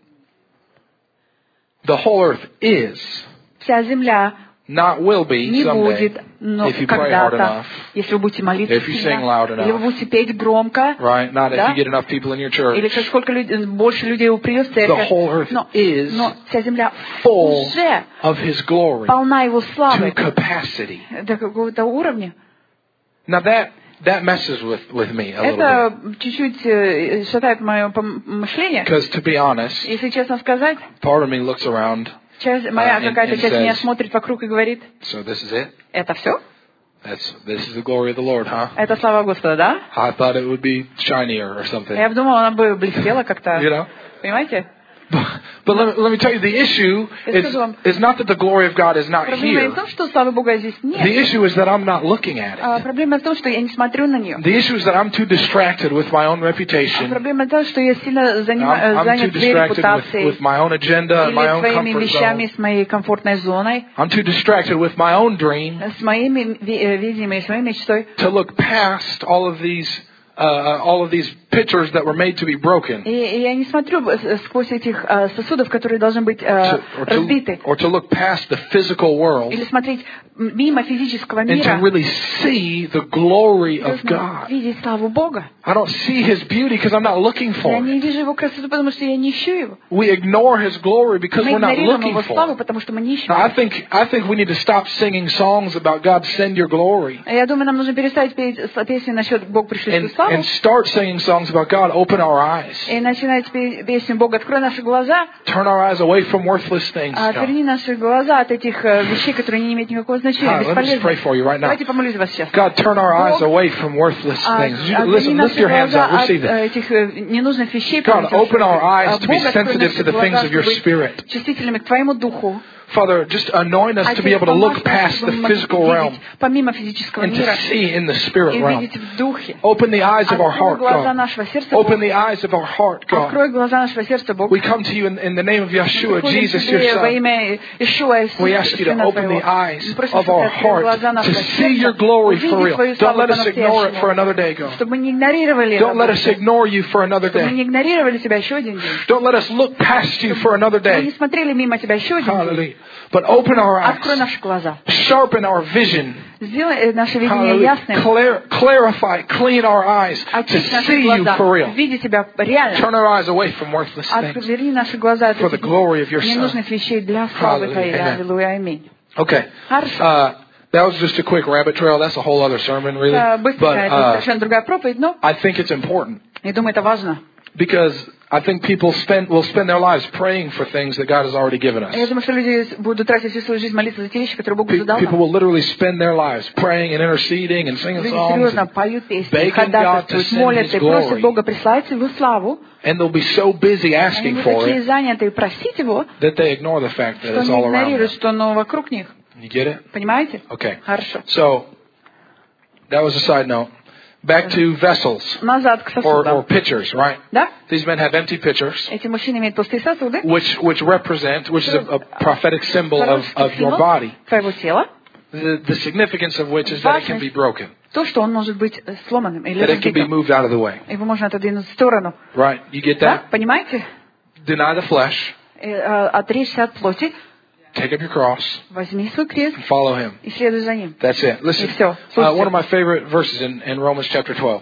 The whole earth is, Вся земля not will be не someday, будет, но if you pray hard когда-то, enough, если вы будете молиться if you sing loud сильно, enough. или вы будете петь громко, right? Not Да. if you get enough people in your church. или сколько больше людей придет в церковь. The whole earth is Но вся земля full уже of His glory полна Его славы to capacity. до какого-то уровня. Now that messes with me a little bit. Это чуть-чуть шатает мое мышление. Because to be honest, Если честно сказать, part of me looks around. моя and какая-то часть says, меня смотрит вокруг и говорит, So this is it? это все? This is the glory of the Lord, huh? Это слава Господа, да? I thought it would be shinier or something. Я бы думала, она бы блестела как-то. You know? Понимаете? But let me tell you, the issue is not that the glory of God is not Проблема не here. в том, что славы Бога здесь The нет. issue is that I'm not looking at it. Проблема в том, что я не смотрю на нее. The issue is that I'm too distracted with my own reputation. Проблема в том, что я сильно I'm too занят своей distracted репутацией with my own agenda and my или own своими comfort вещами, zone. с моей комфортной зоной, I'm too distracted with my own dream с моими видениями, с моей мечтой, to look past all of these pictures that were made to be broken. И я не смотрю сквозь этих сосудов, которые должны быть разбиты. Or to look past the physical world. Или смотреть мимо физического And to мира. really see the glory of God. Видеть славу Бога. I don't see His beauty because I'm not looking for Я не it. вижу Его красоту, потому что я не ищу Его. We ignore His glory because Мы we're not игнорируем looking Его for славу, it. потому что мы не ищем. Now, I think we need to stop singing songs about God send your glory Я думаю, нам нужно перестать петь песни насчет Бог пришли свою славу. and start singing songs about God open our eyes. И начинать петь песню Бог, открой наши глаза, Turn our eyes away from worthless things. God. отверни наши глаза от этих вещей, которые не имеют никакого значения, Let me just pray for you right now. Давайте помолюсь за вас сейчас. God, turn our eyes away from worthless things. Listen, lift your hands up. Receive it. Этих ненужных вещей. God, open our eyes to be Бог, открой sensitive to наши the things глаза, of your чтобы Spirit. быть чувствительными к Твоему Духу. Father, just anoint us to be able to look past the physical realm помимо физического and to мира see in the spirit и realm. видеть в Духе. Open the eyes of our Открой heart, глаза God. нашего сердца, Open Бог. the eyes of our heart, God. Открой глаза нашего сердца, Бог. We come to you in the name of Yeshua, Приходим Jesus, к your Тебе во Son. имя Ишуа, We ask you to Сына open Твоего. the eyes Мы просим, of чтобы our Ты открыл heart глаза to нашего see your сердца, glory for увидеть real. Твою Don't славу let us ignore it for по-настоящему. another day, God. Чтобы мы не игнорировали это, Don't let us ignore you for another чтобы мы day. не игнорировали Тебя еще один день. Don't let us look past you for another Мы не day. смотрели мимо Тебя еще один день. Hallelujah. But open our Открой eyes. наши глаза. Sharpen our vision. Сделай наше видение Hallelujah. ясным. Clarify, clean our eyes to Очисть наши see you глаза. for real. Видеть Тебя реально. Turn our eyes away from worthless things. Отверни наши глаза от For the этих glory of your Son. ненужных вещей для славы Hallelujah. Твоей. Amen. Аллилуйя. Аминь. Okay. Хорошо. That was just a quick rabbit trail. That's a whole other sermon, really. Быстренько, это But совершенно другая проповедь, но I think it's important я думаю, это важно. because I think people will spend their lives praying for things that God has already given us. Я думаю, что люди будут тратить всю свою жизнь молиться за те вещи, которые Бог уже дал People нам. will literally spend their lives praying and interceding and singing Люди songs, серьезно and, поют песни, begging God to ходатайствуют, send молятся His и просят glory. Бога прислать Его славу. and they'll be so busy Они asking будут for такие it заняты просить Его, that they ignore the fact that что it's они all around them. игнорируют, что оно вокруг них. You get it? Понимаете? Okay. Хорошо. So that was a side note. Back to vessels Назад к or сосудам. pitchers, right? Да? These men have empty pitchers, Эти мужчины имеют пустые сосуды. which is a prophetic symbol of Пророческий your символ body. твоего тела. The significance of which is that it can be broken, То, что он может быть сломанным или that it can be разбитым. moved out of the way. Его можно отодвинуть в сторону. Right? You get Да? that? Понимаете? Deny the flesh, Отречься от плоти. take up your cross Возьми свой крест and follow Him. и следуй за Ним. That's it. Listen, И всё. one of my favorite verses in Romans chapter 12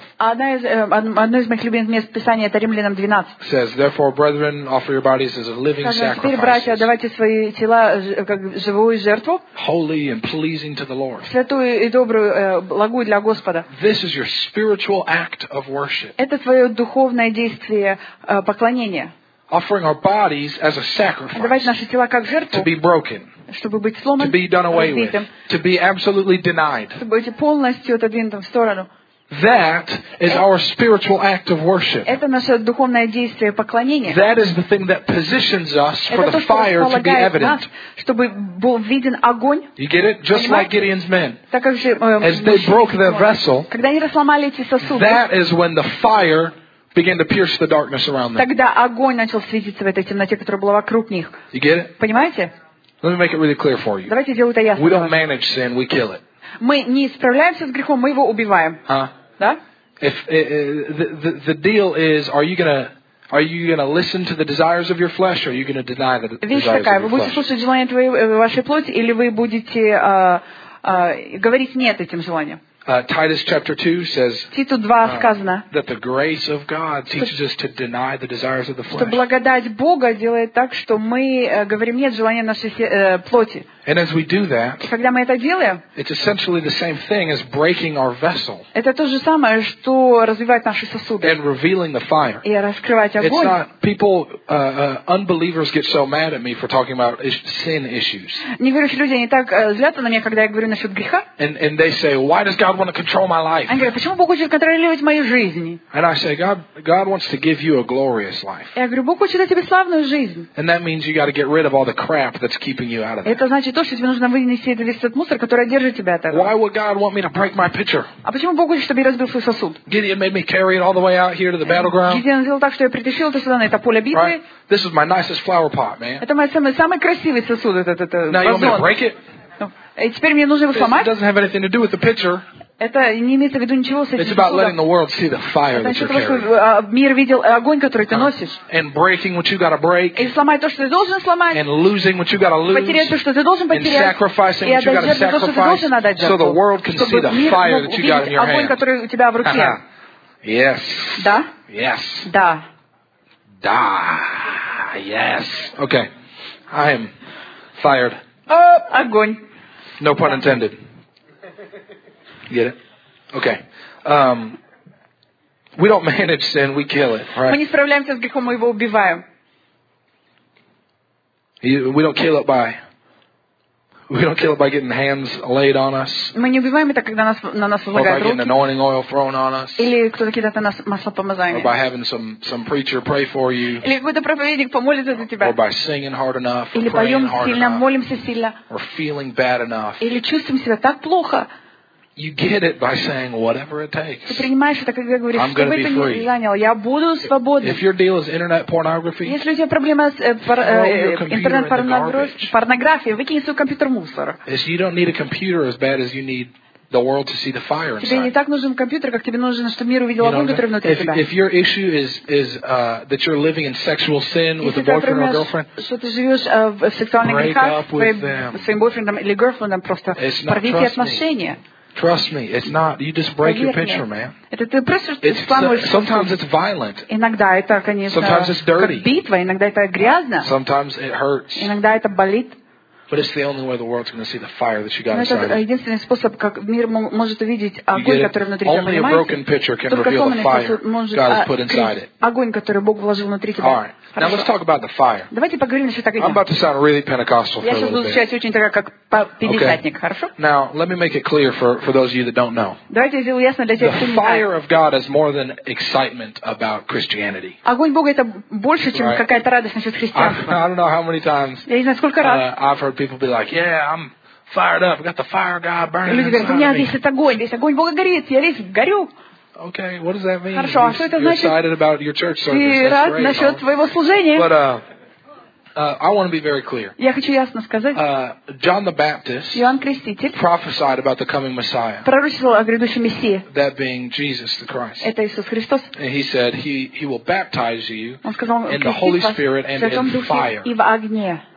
Одно из моих любимых мест Писания — это Римлянам 12. says, "Therefore, brethren, offer your bodies as a living Теперь, братья, sacrifice, давайте свои тела как живую жертву, holy and pleasing to the Lord." святую и добрую, благую для Господа. This is your spiritual act of worship. Это твое духовное действие поклонения. Offering our bodies as a Давать sacrifice, наши тела как to жертву, be broken, чтобы быть to сломанным, be done away with, разбитым, to be absolutely denied. чтобы быть полностью отодвинутым в сторону. That is our spiritual act of worship. Это наше духовное действие поклонения. That is the thing that positions us for Это the то, что fire to be располагает нас, evident. чтобы был виден огонь. You get it? Just like Gideon's men. Так как же, As they broke the vessel, когда они разломали эти сосуды, that is when the fire began to pierce the darkness around them. тогда огонь начал светиться в этой темноте, которая была вокруг них. You get it? Понимаете? Let me make it really clear for you. Давайте сделаю это ясно. We don't manage sin, we kill it. Мы не справляемся с грехом, мы его убиваем. Huh? Да? If the deal is, are you gonna listen to the desires of your flesh, or are you gonna deny the Вещь desires такая, of вы your будете flesh? слушать желания вашей плоти, или вы будете говорить нет этим желаниям. Titus chapter 2 says Титу 2 сказано, that the grace of God teaches us to deny the desires of the что flesh. благодать Бога делает так, что мы говорим нет желаниям нашей плоти. And as we do that, И когда мы это делаем, it's essentially the same thing as breaking our vessel это то же самое, что развивать наши сосуды and revealing the fire. и раскрывать It's огонь. not people, unbelievers get so mad at me for talking about sin issues. Неверующие люди, они так злятся на меня, когда я говорю насчет греха. And they say, why does God want to control my life? Они говорят, почему Бог хочет контролировать мою жизнь? And I say, God wants to give you a glorious life. Я говорю, Бог хочет дать тебе славную жизнь. And that means you got to get rid of all the crap that's keeping you out of it. Это значит то, что тебе нужно вынести весь этот мусор, который держит тебя от этого. Why would God want me to break my pitcher? А почему Бог хочет, чтобы я разбил свой сосуд? Gideon made me carry it all the way out here to the battleground. Гидеон сделал так, что я притащил это сюда, на это поле битвы. Right? This is my nicest flower pot, man. Это мой самый красивый сосуд, этот Now you want me to вазон. break it? И теперь мне нужно его It сломать. doesn't have anything to do with the pitcher. Это не имеется в виду ничего с этим It's about letting сосудом. the world see the fire Это that насчет you're того, carrying. что мир видел огонь, который ты носишь. And breaking what you got to break. И сломать то, что ты должен сломать. And losing what you got to lose. Потерять то, что ты должен And потерять. sacrificing И what you got отдать to жертву то, что ты sacrifice. должен отдать So жертву. the world can see Чтобы the мир fire мог that you got in увидеть your огонь, hand. который у тебя в руке. Yes. Да? Yes. Да. Da. Yes. Okay. I am fired. Огонь. No pun intended. Get it? Okay. We don't manage sin, we kill it, Мы right? не справляемся с грехом, мы его убиваем. We don't kill it by getting hands laid on us, Мы не убиваем это, когда на нас or by возлагают getting руки. anointing oil thrown on us, Или кто-то кидает на нас масло or помазания. by having some preacher pray for you, Или какой-то проповедник помолится за тебя. or by singing hard enough, or Или praying поем hard сильно, enough, молимся сильно. or feeling bad enough. Или чувствуем себя так плохо. You get it by saying whatever it Ты takes. принимаешь это, когда говоришь, I'm что gonna бы be это free. ни занял, я буду свободным. If your deal is internet pornography, Если у тебя проблема с your computer in the интернет-порнографией, выкинь свой компьютер в мусор. you don't need a computer as bad as you need the world to see the fire Тебе не inside. так нужен компьютер, как тебе нужно, чтобы мир увидел You know, огонь, который внутри тебя. if your issue is that you're living in sexual sin with Если a ты, boyfriend or например, girlfriend, что ты живешь в сексуальных break грехах up with them. с своим бойфрендом или герфрендом, просто It's not- порвите trust me. отношения. trust me, it's not. You just break your Поверь pitcher, мне. man. Это ты просто It's взламываешь sometimes сосуд. it's violent. Иногда это, конечно, Sometimes it's dirty. как битва, иногда это грязно, Sometimes it hurts. иногда это болит. But it's the only way the world's going to see the fire that you got Но это inside. единственный способ, как мир может увидеть You огонь, get который it? внутри тебя, Only a broken понимаете? pitcher can Только reveal the сломанный fire сосуд может God has put inside it. открыть огонь, который Бог вложил внутри All тебя. right. Now let's Хорошо. talk about the fire. Давайте поговорим насчет I'm огня. about to sound really Pentecostal for Я a сейчас little буду bit. звучать очень такая, как пятидесятник, хорошо? Now, let me make it clear for those of you that don't know. Давайте я сделаю ясно для тех, кто The не знает. fire of God is more than excitement about Christianity. Огонь Бога — это больше, чем Right. какая-то радость насчет I христианства. don't know how many times Я не знаю, сколько раз I've heard people be like, yeah, I'm fired up. I got the fire of God burning люди говорят, у inside меня of me. здесь огонь Бога горит, я весь горю. Okay, what does that mean? Хорошо, а что это You're значит? excited about your church service. Ты That's рад great, насчет huh? твоего служения. But I want to be very clear. Я хочу ясно сказать, John the Baptist Иоанн Креститель prophesied about the coming Messiah, пророчествовал о грядущем Мессии. that being Jesus the Christ. Это Иисус Христос. And he said he will baptize you Он сказал, in the Holy крестит вас Spirit в and Святом in Духе fire. и в огне. Right?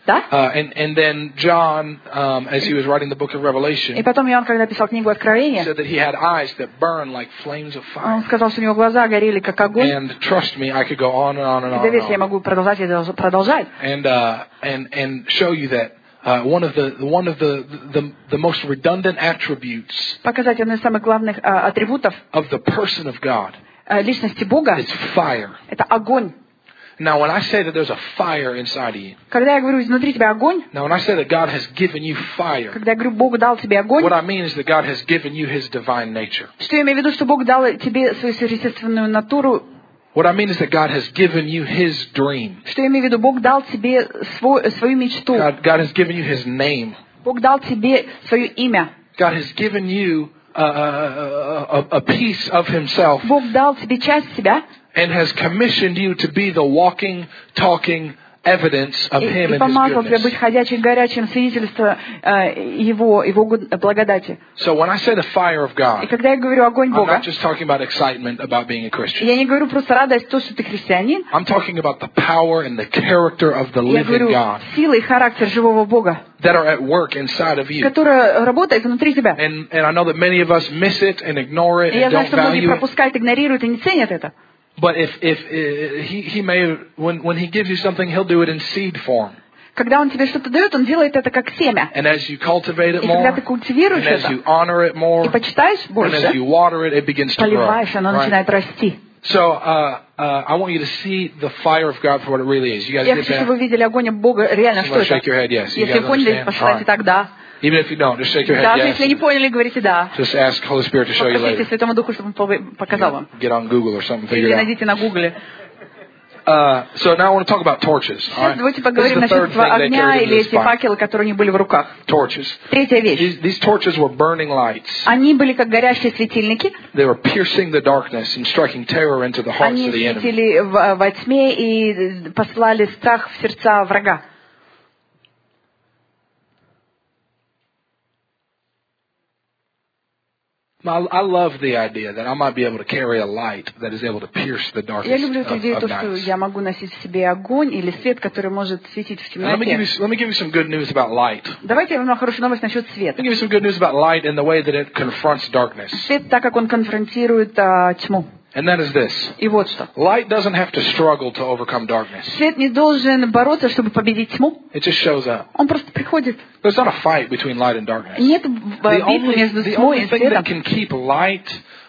Да? And then John, as he was writing the book of Revelation, И потом Иоанн, когда писал книгу Откровения, said that he had eyes that burn like flames of он fire. сказал, что у него глаза горели как огонь. And trust me, I could go on and on and И on. доверься, я And on. могу продолжать и продолжать. And show you that one of the most redundant attributes Показать один из самых главных атрибутов of the person of God личности Бога is fire. – это огонь. Now, when I say that there's a fire inside of you, Когда я говорю, внутри тебя огонь, now when I say that God has given you fire, когда я говорю, Бог дал тебе огонь, what I mean is that God has given you His divine nature. что я имею в виду, что Бог дал тебе свою сверхъестественную натуру. What I mean is that God has given you His dream. Что я имею в виду, Бог дал тебе свою мечту. God has given you His name. Бог дал тебе свое имя. God has given you a piece of Himself Бог дал тебе часть себя. and has commissioned you to be the walking, talking evidence of Him И and His помазал тебя быть goodness. ходячим, горячим свидетельством Его благодати. So when I say the fire of И God, когда я говорю огонь I'm Бога, not just talking about excitement about being a Christian. я не говорю просто радость, то, что ты христианин. I'm talking about the power and the character of the Я living говорю God сила и характер живого Бога, that are at work inside of you. которая работает внутри тебя. And I know that many of us miss it and ignore it И я and знаю, don't что многие value it. пропускают, игнорируют и не ценят это. But if he may, when he gives you something, he'll do it in seed form. Когда Он тебе что-то дает, Он делает это как семя. And as you cultivate it И когда more, ты культивируешь and as это, you honor it more, и почитаешь and as больше, you water it, it begins to grow. поливаешь, оно Right? начинает расти. So I want you to see the fire of God for what it really is. You guys Я get хочу, чтобы that? вы видели огонь Бога реально, что Somebody это. shake your head, yes. You Если guys поняли, understand? пожелайте All right. так, да. Even if you don't, just shake your head, Даже yes. если не поняли, говорите да. Just ask Holy Spirit to show you Попросите later. Святому Духу, чтобы Он показал вам. Get on Google or something, figure Или it out. найдите на Гугле. So now I want to talk about torches. All Сейчас right? давайте This is поговорим the third насчет thing they огня carried или into this эти fire. факелы, которые у них были в руках. Torches. Третья вещь. These torches were burning lights. Они были как горящие светильники. They were piercing the darkness and striking terror into the hearts Они of the enemy. светили во тьме и послали страх в сердца врага. I love the idea that I might be able to carry a light that is able to pierce the Я darkness люблю эту идею, of то, что nights. я могу носить в себе огонь или свет, который может светить в And let me темноте. give you some good news about light. Давайте я вам хорошую новость насчет Let света. me give you some good news about light and the way that it confronts darkness. Свет, так как он конфронтирует тьму. And that is this. И вот что. Light doesn't have to struggle to overcome darkness. Свет не должен бороться, чтобы победить тьму. It just shows up. Он просто приходит. There's not a fight between light and darkness. Нет битвы между The тьмой only и thing светом. that can keep light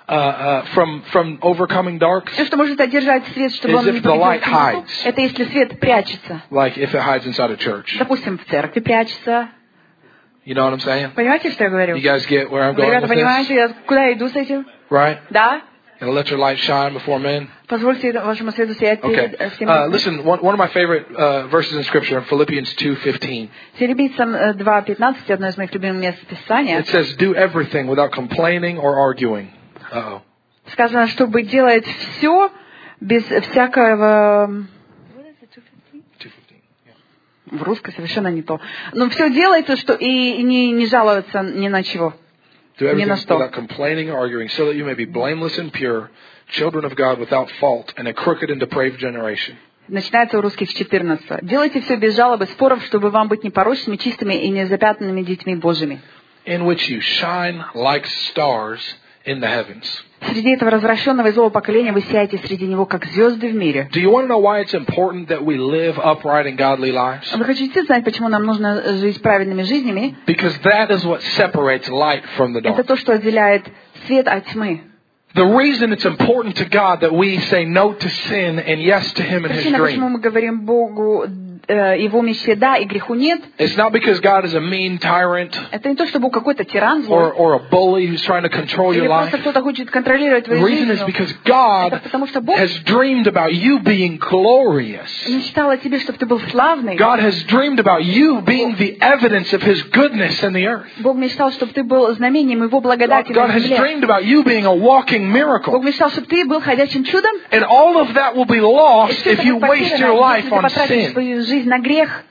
from overcoming dark, Все, что может одержать свет, чтобы Is он if не the победил light темноту, hides. это если свет прячется. like if it hides inside a church. Допустим, в церкви прячется. You know what I'm saying? Понимаете, что я говорю? You guys get where I'm going Ребята, with this? понимаете, я куда я иду с этим? Right? Да? And let your light shine before men. Позвольте вашему свету сиять Okay. перед всеми. Listen, one of my favorite verses in Scripture, in Philippians 2:15. Филиппийцам 2:15, одно из моих любимых мест Писания, It says, "Do everything without complaining or arguing." Uh-oh. сказано, чтобы делать все без всякого... 2:15. Yeah. В русской совершенно не то. Но все делается, что и не жаловаться ни на чего. Do Ни на everything что. without complaining or arguing, so that you may be blameless and pure, children of God without fault, in a crooked and depraved generation. Начинается у русских с 14. Делайте все без жалобы, споров, чтобы вам быть непорочными, чистыми и незапятнанными детьми Божьими. In which you shine like stars in the heavens. Среди этого развращенного и злого поколения вы сияете среди него, как звезды в мире. Do you want to know why it's important that we live upright and godly lives? Вы хотите знать, почему нам нужно жить праведными жизнями? Because that is what separates light from the Это dark. то, что отделяет свет от тьмы. The reason it's important to God that we say no to sin and yes to Him and His Причина, почему dream, мы говорим Богу Его мечте да и греху нет, it's not because God is a mean tyrant это не то, что Бог какой-то тиран or, злой, or a bully who's trying to control или your life. просто кто-то хочет контролировать The твою reason is жизнь. because God Это потому что Бог has dreamed about you being glorious. мечтал о тебе, чтобы ты был славный. God has dreamed about you being the evidence of His goodness in the earth. Бог мечтал, чтобы ты был знамением Его благодати God на has земле. dreamed about you being a walking miracle. Бог мечтал, чтобы ты был ходячим чудом. And all of that will be И lost все if это you будет waste your потеряно, life если ты on потратишь sin. свою жизнь на грех.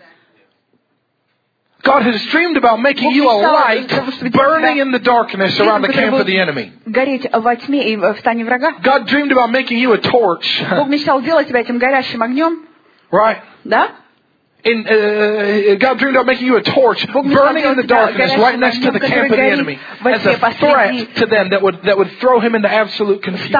God has dreamed about making you a light burning in the darkness around the camp of the enemy. Гореть во тьме и в стане врага. God dreamed about making you a torch, Бог мечтал сделать тебя этим горящим огнем. right? Да? God dreamed about making you a torch, burning in the darkness right next to the camp of the enemy, as a threat to them that would throw him into absolute confusion.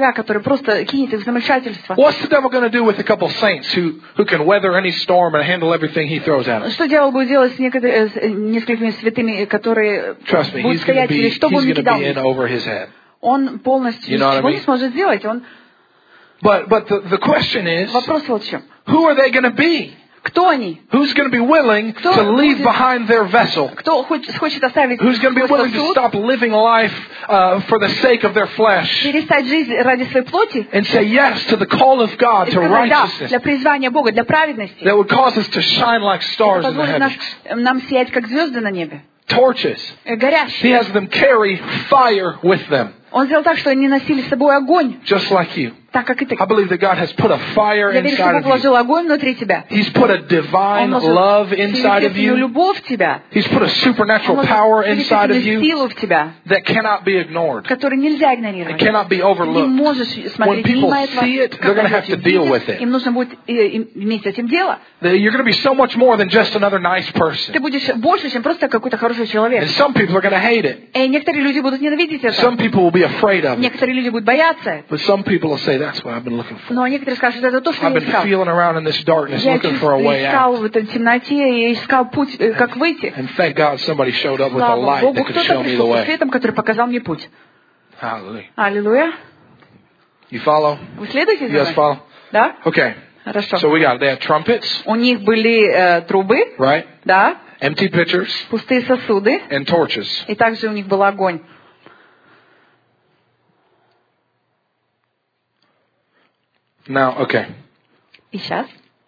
What's the devil going to do with a couple saints who can weather any storm and handle everything he throws at us? Что дьявол будет делать с несколькими святыми, которые будут стоять, или что бы он ни кидал? Он полностью ничего не сможет сделать. But the question is, вопрос вот в чем. Who are they going to be? Кто они? Who's going to be willing to leave behind their vessel? Кто хочет оставить Who's going to be willing to stop living life for the sake of their flesh? Перестать жизнь ради своей плоти? And say yes to the call of God to righteousness. Для призвания Бога, для праведности. That would cause us to shine like stars in the heavens. Нам сиять как звезды на небе. Torches. Горящие. He has them carry fire with them. Он сделал так, что они носили с собой огонь. Just like you. Так как и ты. I believe that God has put a fire Я верю, что inside Бог of положил you. огонь внутри тебя. He's put a divine love inside of you. Любовь в тебя. He's put a supernatural power inside of you силу в тебя, that cannot be ignored. Которую нельзя игнорировать. It cannot be overlooked. Не можешь смотреть мимо этого. When people see it, they're going to have to deal with it. Им нужно будет иметь с этим дело. You're going to be so much more than just another nice person. Ты будешь больше, чем просто какой-то хороший человек. And some people are going to hate it. И некоторые люди будут ненавидеть это. Some people will be afraid of it. Некоторые люди будут бояться. But some people will say, that's what I've been looking for. Но некоторые скажут, это то, что я искал. I've been feeling around in this darkness, looking for a way out. Я искал в этой темноте, я искал путь, как выйти. And thank God somebody showed up with a light that could show me the way. Светом, который показал мне путь. Hallelujah. Аллилуйя. You follow? Вы следуете за мной? You guys follow? Да? Okay. Хорошо. So we got, they had trumpets. У них были трубы. Right. Да. Empty pitchers. Пустые сосуды. And torches. И также у них был огонь. Now, okay. И сейчас.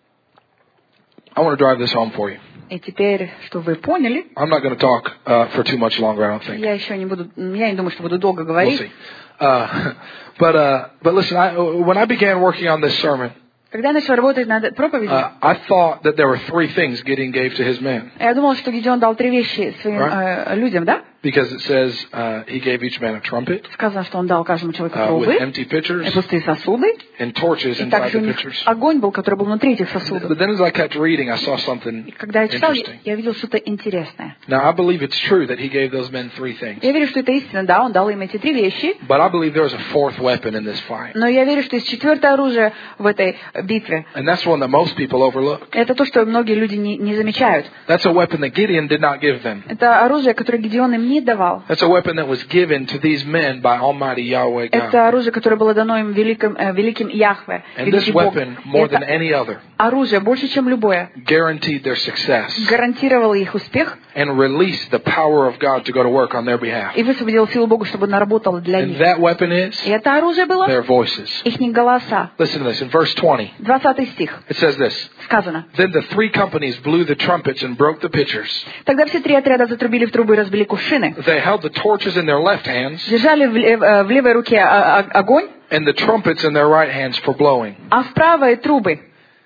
I want to drive this home for you. И теперь, что вы поняли. I'm not going to talk for too much longer, I don't think. Я еще не буду, я не думаю, что буду долго говорить. We'll see. But listen, when I began working on this sermon, когда я начал работать над проповедью, I thought that there were three things Gideon gave to his men. Я думал, что Гидеон дал три вещи своим людям, да? Because it says he gave each man a trumpet. Сказано, что он дал каждому человеку трубы, with empty pitchers, пустые сосуды, and torches inside the pitchers. Огонь был, который был внутри этих сосудов. But then as I kept reading, I saw something когда я читал, interesting. Я видел что-то интересное. Now I believe it's true that he gave those men three things. Я верю, что это истина, да, он дал им эти три вещи. But I believe there was a fourth weapon in this fight. Но я верю, что есть четвертое оружие в этой битве. And that's one that most people overlook. Это то, что многие люди не замечают. That's a weapon that Gideon did not give them. Это оружие, которое Гидеон им не давал. That's a weapon that was given to these men by Almighty Yahweh God. Это оружие, которое было дано им великим Яхве. And this weapon, more than any other, оружие больше, чем любое, guaranteed their success. Гарантировало их успех. And released the power of God to go to work on their behalf. И высвободил силу Бога, чтобы она работала для них. And that weapon is и это оружие было their voices. Ихние голоса. Listen to this. In verse 20, 20 стих. It says this. Сказано. Then the three companies blew the trumpets and broke the pitchers. Тогда все три отряда затрубили в трубы и разбили кувшины. They held the torches in their left hands. Держали в левой руке огонь. And the trumpets in their right hands for blowing. А в правой трубы.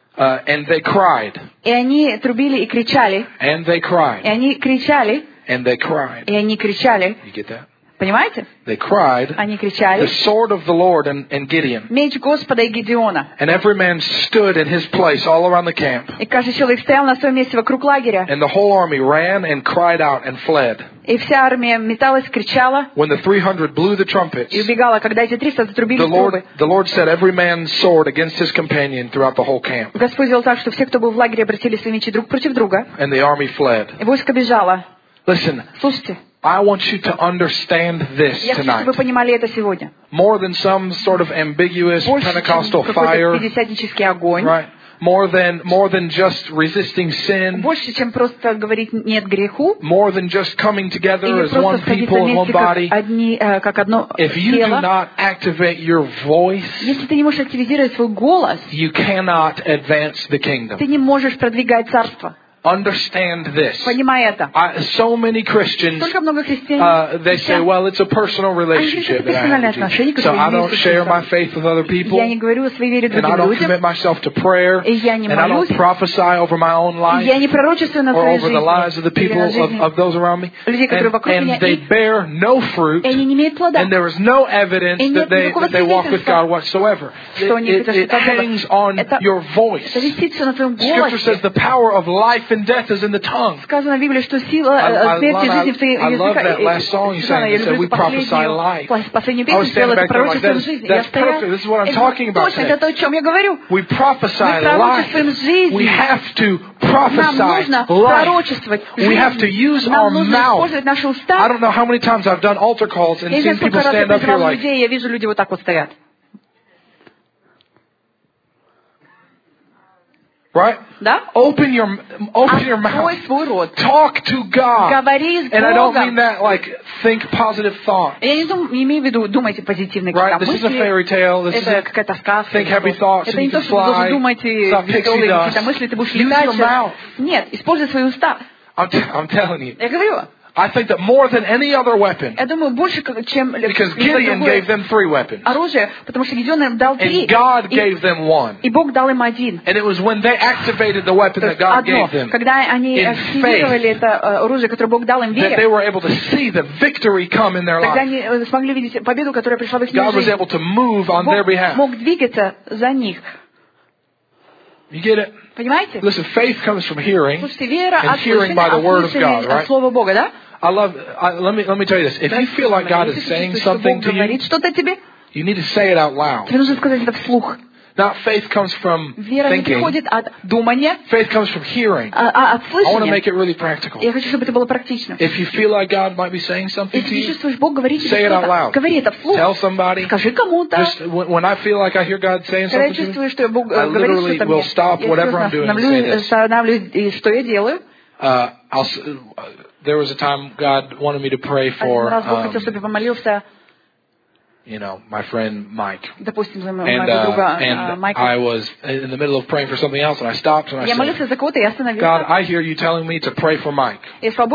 And they cried. И они трубили и кричали. And they cried. И они кричали. And they cried. И они кричали. You get that? Понимаете? They cried. Они кричали. The sword of the Lord and Gideon. Меч Господа и Гидеона. And every man stood in his place all around the camp. И каждый человек стоял на своем месте вокруг лагеря. And the whole army ran and cried out and fled. И вся армия металась, кричала. When the 300 blew the trumpets, и убегала, когда эти 300 затрубили трубы. The Lord set every man's sword against his companion throughout the whole camp. Господь сделал так, что все, кто был в лагере, обратили свои мечи друг против друга. And the army fled. И войско бежало. Listen. Слушайте. I want you to understand this Я хочу, tonight. чтобы вы понимали это сегодня. More than some sort of ambiguous Pentecostal fire, огонь, right? More than just resisting sin. Больше, чем просто говорить нет греху. More than just coming together as one people in one body. Как одно If you do not activate your voice, если ты не можешь активизировать свой голос, you cannot advance the kingdom. Ты не можешь продвигать царство. understand this. Понимай это. So many Christians, they say, well, it's a personal relationship that I have with Jesus. So I don't share my faith with other people. And I don't commit myself to prayer. And I don't prophesy over my own life or over the lives of the people of those around me. And they bear no fruit. And there is no evidence that they walk with God whatsoever. It hangs on your voice. Scripture says the power of life and death is in the tongue. I love that last song you sang. You said we prophesy life. I was standing back there like, that's perfect. This is what I'm talking about today. We prophesy life. We have to prophesy life. We have to use our mouth. I don't know how many times I've done altar calls and seen people stand up here like... Right? Да? Open your mouth. Talk to God. And I don't mean that like think positive thoughts. Я не имею в виду думайте позитивные какие-то мысли. This is a fairy tale. This is какая-то сказка. Think happy thoughts and you can fly. Stop pixie dust. Use your mouth. Нет, используй свои уста. I'm telling you. Я говорю. I think that more than any other weapon. Я думаю, больше, чем because Gideon gave them 3 weapons. Оружие, потому что Гедеон им дал 3. And God gave them 1. И Бог дал им 1. And it was when they activated the weapon that God gave them. Когда они активировали это оружие, которое Бог дал им в вере. That they were able to see the victory come in their life. Тогда они смогли видеть победу, которая пришла в их жизнь. God was able to move on their behalf. Мог двигаться за них. You get it? Понимаете? Listen, faith comes from hearing, слушайте, вера and hearing by the word of God, right? Слово Бога, да? Let me tell you this. If you feel like God is saying something to you, you need to say it out loud. Тебе нужно сказать это вслух. Not faith comes from вера не thinking. приходит от думания. Faith comes from hearing. От слышания. I want to make it really practical. Я хочу, чтобы это было практично. If you feel like God might be saying something to you, если чувствуешь, Бог говорит тебе say it out loud. Говори это вслух. Tell somebody. Скажи кому-то. Just when I feel like I hear God saying something to me, I literally will stop whatever I'm doing and say this. Останавливаюсь, что я делаю. There was a time God wanted me to pray for, my friend Mike. And I was in the middle of praying for something else, and I stopped and I said, God, I hear you telling me to pray for Mike. So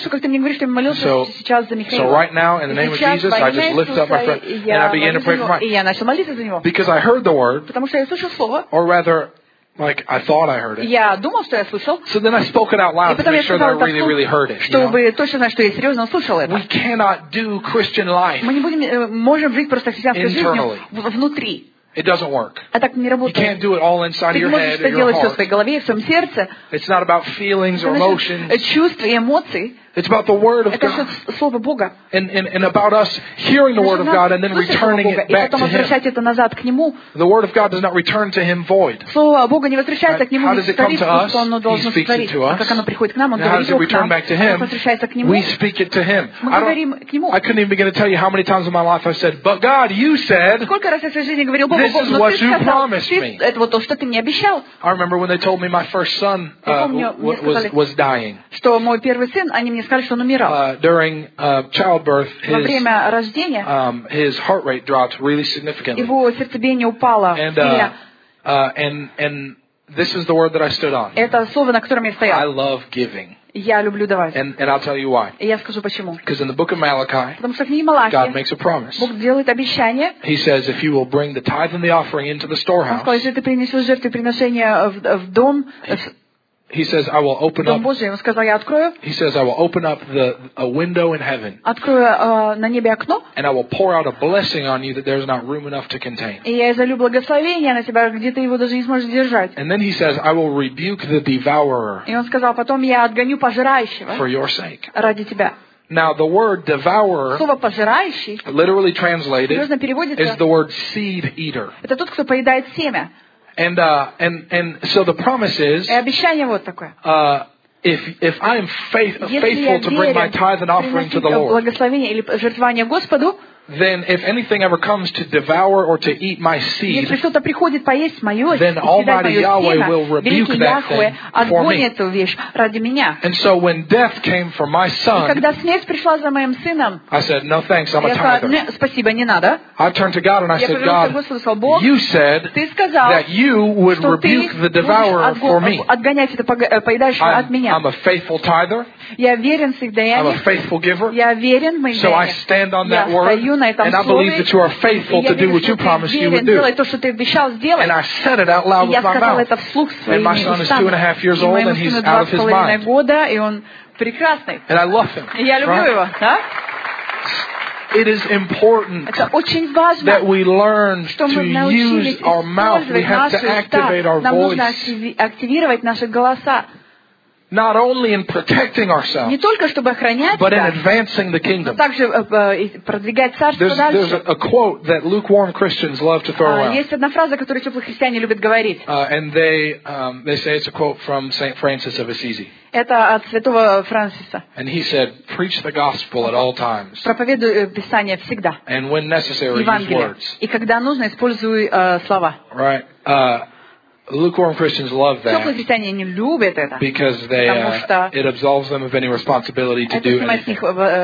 right now, in the name of Jesus, I just lift up my friend and I begin to pray for Mike. Because I heard the word, or rather, like I thought I heard it. Я думал, что я слышал. So then I spoke it out loud to make sure that I really heard it. Чтобы точно знать, что я серьезно услышал это. We cannot do Christian life. Мы не можем жить просто христианской жизнью внутри. It doesn't work. А так не работает. You can't do it all inside of your head or your heart. Ты можешь делать все в своей голове, в своем сердце. It's not about feelings or emotions. Чувства и эмоции. It's about the Word of God. Слово Бога. And about us hearing the Word of God and then returning it back to Him. The Word of God does not return to Him void. Слово Бога не возвращается к Нему. How does it come to us? He speaks it to us. How does it return back to Him? We speak it to Him. I couldn't even begin to tell you how many times in my life I've said, but God, you said, this is what you promised me. Это то, что ты мне обещал. I remember when they told me my first son was dying. Что мой первый сын, они мне сказали, что он умирал. During childbirth, во время рождения, his heart rate dropped really significantly. Его сердцебиение упало сильно. And this is the word that I stood on. Это слово, на котором я стоял. I love giving. Я люблю давать. And I'll tell you why. И я скажу почему. Because in the book of Malachi, потому что в книге Малахии, God makes a promise. Бог делает обещание. He says, if you will bring the tithe and the offering into the storehouse, он сказал, если ты принесешь жертвоприношение в дом, He says, I will open up. Он сказал, я открою. He says, I will open up a window in heaven. Открою на небе окно. And I will pour out a blessing on you that there's not room enough to contain. И я изолью благословение на тебя, где ты его даже не сможешь держать. And then he says, I will rebuke the devourer. И он сказал, потом я отгоню пожирающего. For your sake. Ради тебя. Now the word devourer, слово пожирающий, literally translated, is the word seed eater. Это тот, кто поедает семя. And so the promise is, if I am faithful to bring my tithe and offering to the Lord, then if anything ever comes to devour or to eat my seed, если что-то приходит поесть мое, then Almighty Yahweh will rebuke that thing for me. Эту вещь ради меня. And so when death came for my son, и когда смерть пришла за моим сыном, I said, no thanks, I'm a tither. Спасибо, не надо. I turned to God and I said, God, you said that you would rebuke the devourer for me. Отгонять это поедающего от меня. I'm a faithful tither. Я верен в своих даяниях. I'm a faithful giver. Я верен в моих So I stand on that word, and I believe that you are faithful to do what you promised you would do. And I said it out loud with my mouth. And my son is 2.5 years old, and he's out of his mind. And I love him. Right? It is important that we learn to use our mouth. We have to activate our voice. Not only in protecting ourselves, but in advancing the kingdom. There's a quote that lukewarm Christians love to throw around. And they say it's a quote from St. Francis of Assisi. Это от святого Франсиса. And he said, preach the gospel at all times. Проповедуй Писание всегда. And when necessary, use words. И когда нужно, используй слова. Right. Lukewarm Christians love that because it absolves them of any responsibility to do anything.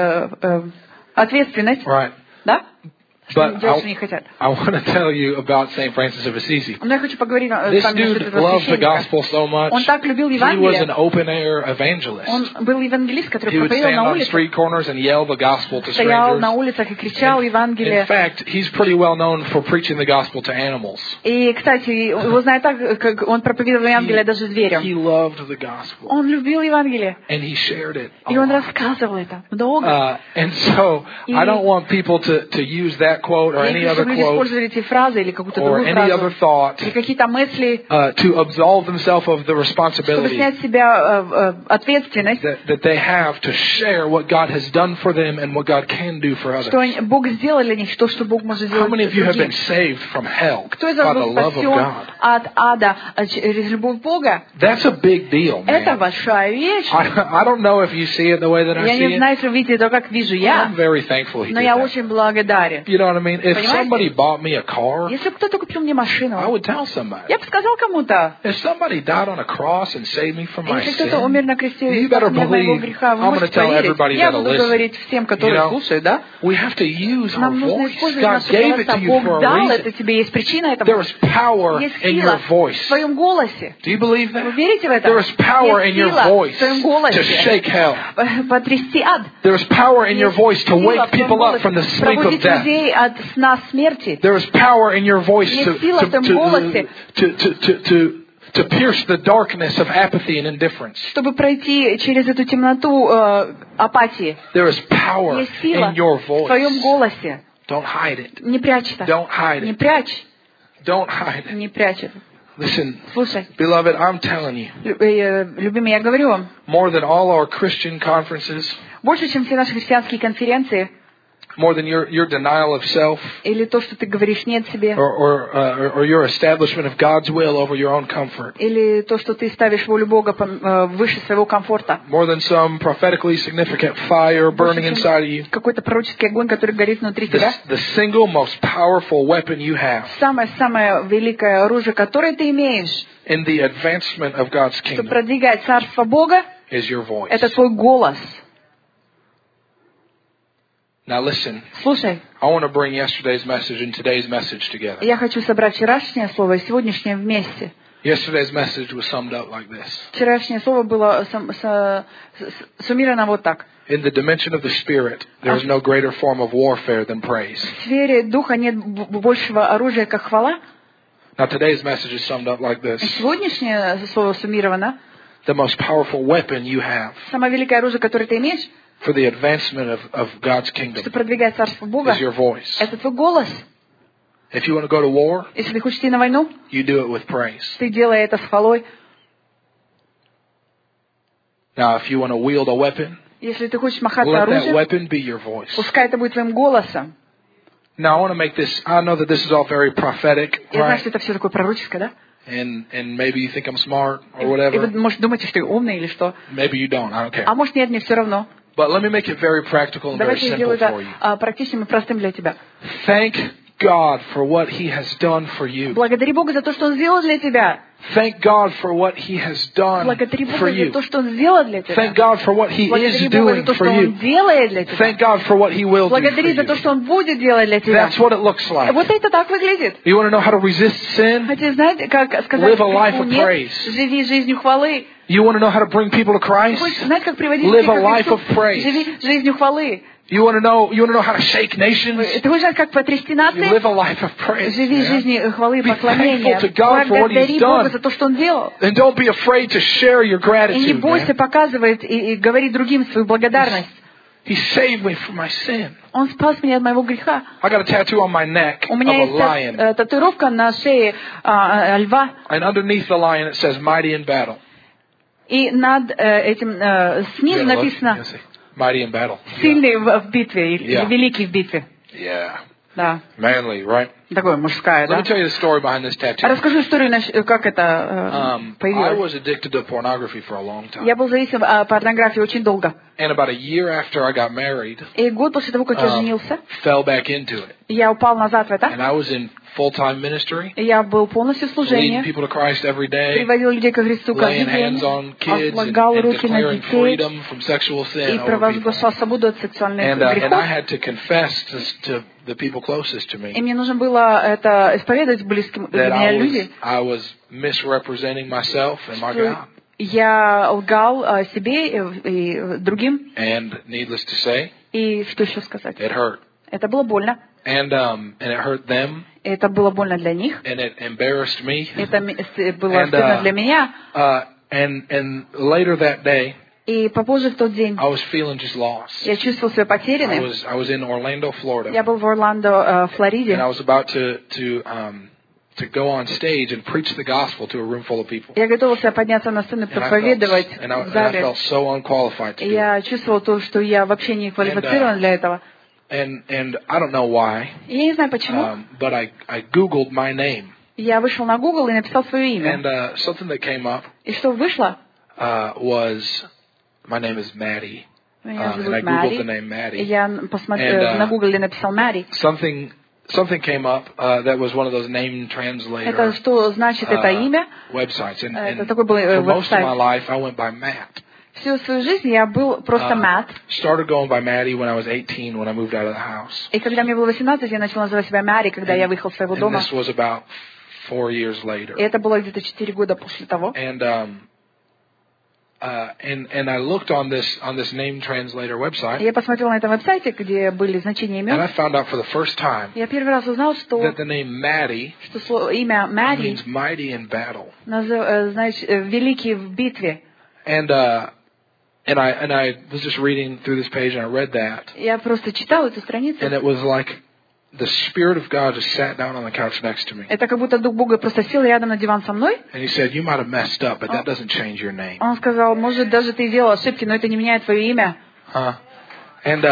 Right. But I want to tell you about St. Francis of Assisi. This dude loved the gospel so much. He was an open-air evangelist. He would stand on street corners and yell the gospel to strangers. In fact, he's pretty well known for preaching the gospel to animals. He loved the gospel. And he shared it a lot. And so, I don't want people to use that quote or any other quote or any other thought to absolve themselves of the responsibility that they have to share what God has done for them and what God can do for others. How many of you have been saved from hell by the love of God? That's a big deal, man. I don't know if you see it the way that I see it. I'm very thankful he did that. You know what I mean? If somebody bought me a car, I would tell somebody. If somebody died on a cross and saved me from my sin, you better believe I'm going to tell everybody that'll listen. You know, we have to use our voice. God gave it to you for a reason. There is power in your voice. Do you believe that? There is power in your voice to shake hell. There is power in your voice to wake people up from the sleep of death. There is power in your voice to pierce the darkness of apathy and indifference. There is power in your voice. Don't hide it. Don't hide it. Don't hide it. Listen, beloved, I'm telling you, more than all our Christian conferences, more than your denial of self, или то, что ты говоришь нет себе, or your establishment of God's will over your own comfort, или то, что ты ставишь волю Бога выше своего комфорта, more than some prophetically significant fire burning inside of you, какой-то пророческий огонь, который горит внутри тебя, the single most powerful weapon you have, самое великое оружие, которое ты имеешь, in the advancement of God's kingdom, чтобы продвигать царство Бога, is your voice. Это твой голос. Now listen, I want to bring yesterday's message and today's message together. Я хочу собрать вчерашнее слово и сегодняшнее вместе. Yesterday's message was summed up like this. Вчерашнее слово было суммировано вот так. In the dimension of the Spirit, there is no greater form of warfare than praise. В сфере духа нет большего оружия, как хвала. Now today's message is summed up like this. Сегодняшнее слово суммировано. The most powerful weapon you have. Самое великое оружие, которое ты имеешь. For the advancement of God's kingdom is your voice. Это твой голос. If you want to go to war, если ты хочешь идти на войну, you do it with praise. Ты делай это с хвалой. Now, if you want to wield a weapon, если ты хочешь махать let оружием, that weapon be your voice. Пускай это будет твоим голосом. Now, I want to make this. I know that this is all very prophetic, Я знаю, что это все такое пророческое, да? And maybe you think I'm smart or whatever. И вы, может, думаете, что я умный или что? Maybe you don't. I don't care. А может, нет, мне все равно. But let me make it very practical and very simple for you. Практичным и простым для тебя. Thank God for what He has done for you. Благодари Бога за то, что Он сделал для тебя. Thank God for what He has done for you. Thank God for what He is doing for you. Thank God for what He will do for you. That's what it looks like. Вот это так выглядит. You want to know how to resist sin? Хотите знать, как сказать греху нет? Живи жизнью хвалы. You want to know how to bring people to Christ? Знать, как приводить Live a life of praise. Живи жизнью хвалы. You want to know how to shake nations? Ты хочешь знать, как потрясти нации? You live a life of praise. Живи жизнью хвалы и поклонения. Be thankful to God for what He's done. За то, что Он делал. And don't be afraid to share your gratitude. И не бойся показывать и говорить другим свою благодарность. He saved me from my sin. Он спас меня от моего греха. I got a tattoo on my neck of a lion. У меня есть татуировка на шее льва. And underneath the lion it says "Mighty in battle." И над этим снизу написано "Mighty in battle." Сильный в битве или великий в битве. Yeah. Да. Manly, right? Такое мужская, да? Let me tell you the story behind this tattoo. Расскажу историю, как это появилось. I was addicted to pornography for a long time. Я был зависим от порнографии очень долго. And about a year after I got married, и год после того, как я женился, fell back into it. Я упал назад в это. And I was in full-time ministry. Я был полностью в служении. Leading people to Christ every day. Приводил людей ко Христу каждый день. Возлагал руки на детей. И провозглашал свободу от сексуальных грехов. And I had to confess to the people closest to me. И мне нужно было это исповедовать близким для меня людям. I was misrepresenting myself and my God. Я лгал себе и другим. And needless to say, и что еще сказать? It hurt. Это было больно. And it hurt them. Это было больно для них. And it embarrassed me. Это было стыдно для меня. And later that day, и попозже в тот день I was feeling just lost. Я чувствовал себя потерянным. I was in Orlando, Florida. Я был в Орландо, Флориде. And I was about to go on stage and preach the gospel to a room full of people. Я готовился подняться на сцену и проповедовать в зале. I felt so unqualified to do it. Я чувствовал то, что я вообще не квалифицирован для этого. And I don't know why. Я не знаю почему. But I Googled my name. Я вышел на Google и написал свое имя. And something that came up. И что вышло? Was my name is Maddie. Меня зовут and I googled the name Maddie. Я посмотрел на Google и написал Maddie. Something came up that was one of those name translator. Это что значит это имя? Websites. And такой был for most of my life, I went by Matt. Всю свою жизнь я был просто Matt. Started going by Maddie when I was 18 when I moved out of the house. И когда мне было 18, я начал называть себя Maddie, когда я выехал из своего дома. And this was about 4 years later. И это было где-то 4 года после того. And I looked on this name translator website. Я посмотрел на этом веб-сайте, где были значения имен. And I found out for the first time. Я первый раз узнал, что that the name Maddie что имя Maddie means mighty in battle. Значит, великий в битве. And I was just reading through this page and I read that. Я просто читал эту страницу. And it was like the Spirit of God just sat down on the couch next to me. Это как будто Дух Бога просто сел рядом на диван со мной. And he said, "You might have messed up, but that doesn't change your name." Он сказал, может, даже ты сделал ошибки, но это не меняет твое имя. And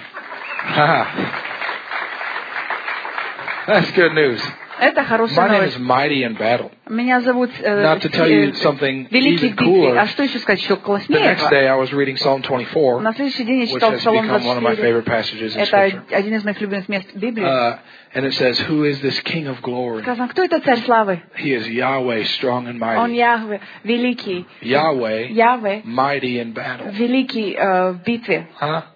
that's good news. Это хорошая новость. My name is mighty in battle. Меня зовут Not to tell you something великий в битве. А что еще сказать, еще класснее? The next day I was reading Psalm 24, на следующий день я читал Псалом 24. Это один из моих любимых мест в Библии. And it says, "Who is this King of glory?" Сказано, кто это царь славы? He is Yahweh, strong and mighty. Он Яхве, великий. Yahweh, mighty in battle. Великий в битве.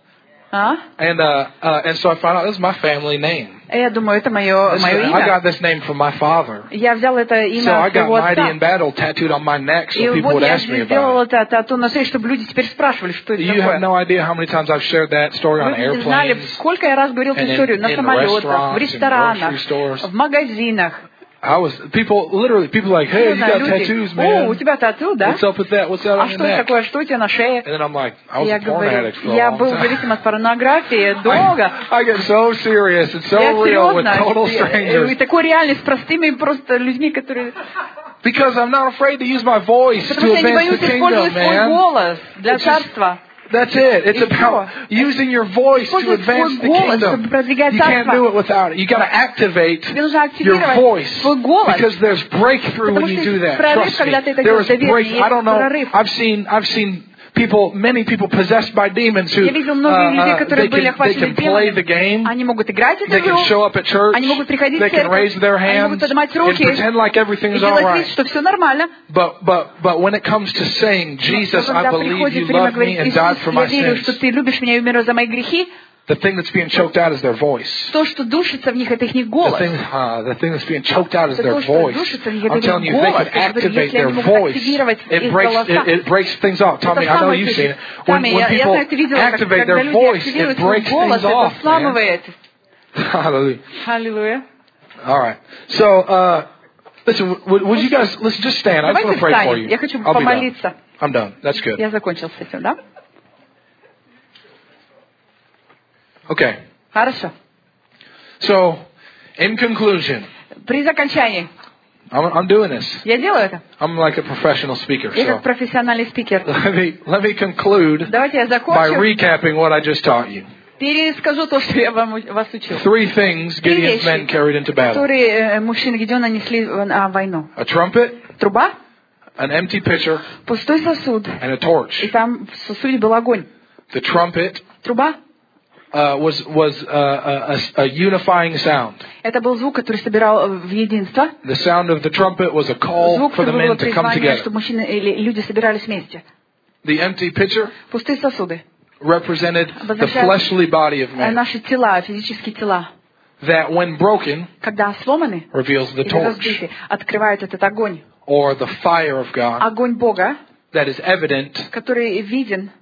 And so I found out this is my family name. Я думаю, это мое имя. I got this name from my father. Я взял это имя от своего отца. So I got mighty отца. in battle tattooed on my neck, so и people would ask me about it. Я сделал это тату на шее, чтобы люди теперь спрашивали, что это такое. You have no idea how many times I've shared that story on airplanes. Вы знали, сколько я раз говорил эту историю на самолетах, в ресторанах, в магазинах. People like, hey, you got tattoos, man. У тебя тату, да? What's up with that? What's that on your neck? А что такое? Что у тебя на шее? And then I'm like, I was a porn addict for a long time. Я был зависим от порнографии долго. I get so serious and so real with total strangers. И такой реальный с простыми просто людьми, которые... Because I'm not afraid to use my voice to advance the kingdom, man. Потому что я не боюсь использовать свой голос для царства. That's it. It's about using your voice to advance the kingdom. You can't do it without it. You got to activate your voice because there's breakthrough when you do that. Trust me. There is breakthrough. I don't know. I've seen many people possessed by demons who they can play the game. They can show up at church. They can raise their hands and pretend like everything is all right. But when it comes to saying, Jesus, I believe you love me and died for my sins, the thing that's being choked out is their voice. The thing that's being choked out is their voice. I'm telling you, if they could activate their voice, it breaks things off. Tommy, I know you've seen it. When people activate their voice, it breaks things off. Man. Hallelujah. Hallelujah. All right. So, listen, would you guys, let's just stand. I just want to pray for you. I'll be done. I'm done. That's good. Okay. Хорошо. So, in conclusion, при закончании, I'm doing this. Я делаю это. I'm like a professional speaker. Я как профессиональный спикер. Let me conclude by recapping what I just taught you. Перескажу то, что я вас учил. 3 things Gideon's men carried into battle. Которые мужчины Гедеона несли на войну. A trumpet, труба, an empty pitcher, пустой сосуд, and a torch. И там в сосуде был огонь. The trumpet, труба, was a unifying sound. Это был звук, который собирал в единство. The sound of the trumpet was a call for the men to come together. Чтобы мужчины или люди собирались вместе. The empty pitcher, пустые сосуды, represented the fleshly body of man. Наши тела, физические тела. That when broken, когда сломаны, reveals the torch. Открывает этот огонь. Or the fire of God. Огонь Бога, that is evident. Который виден.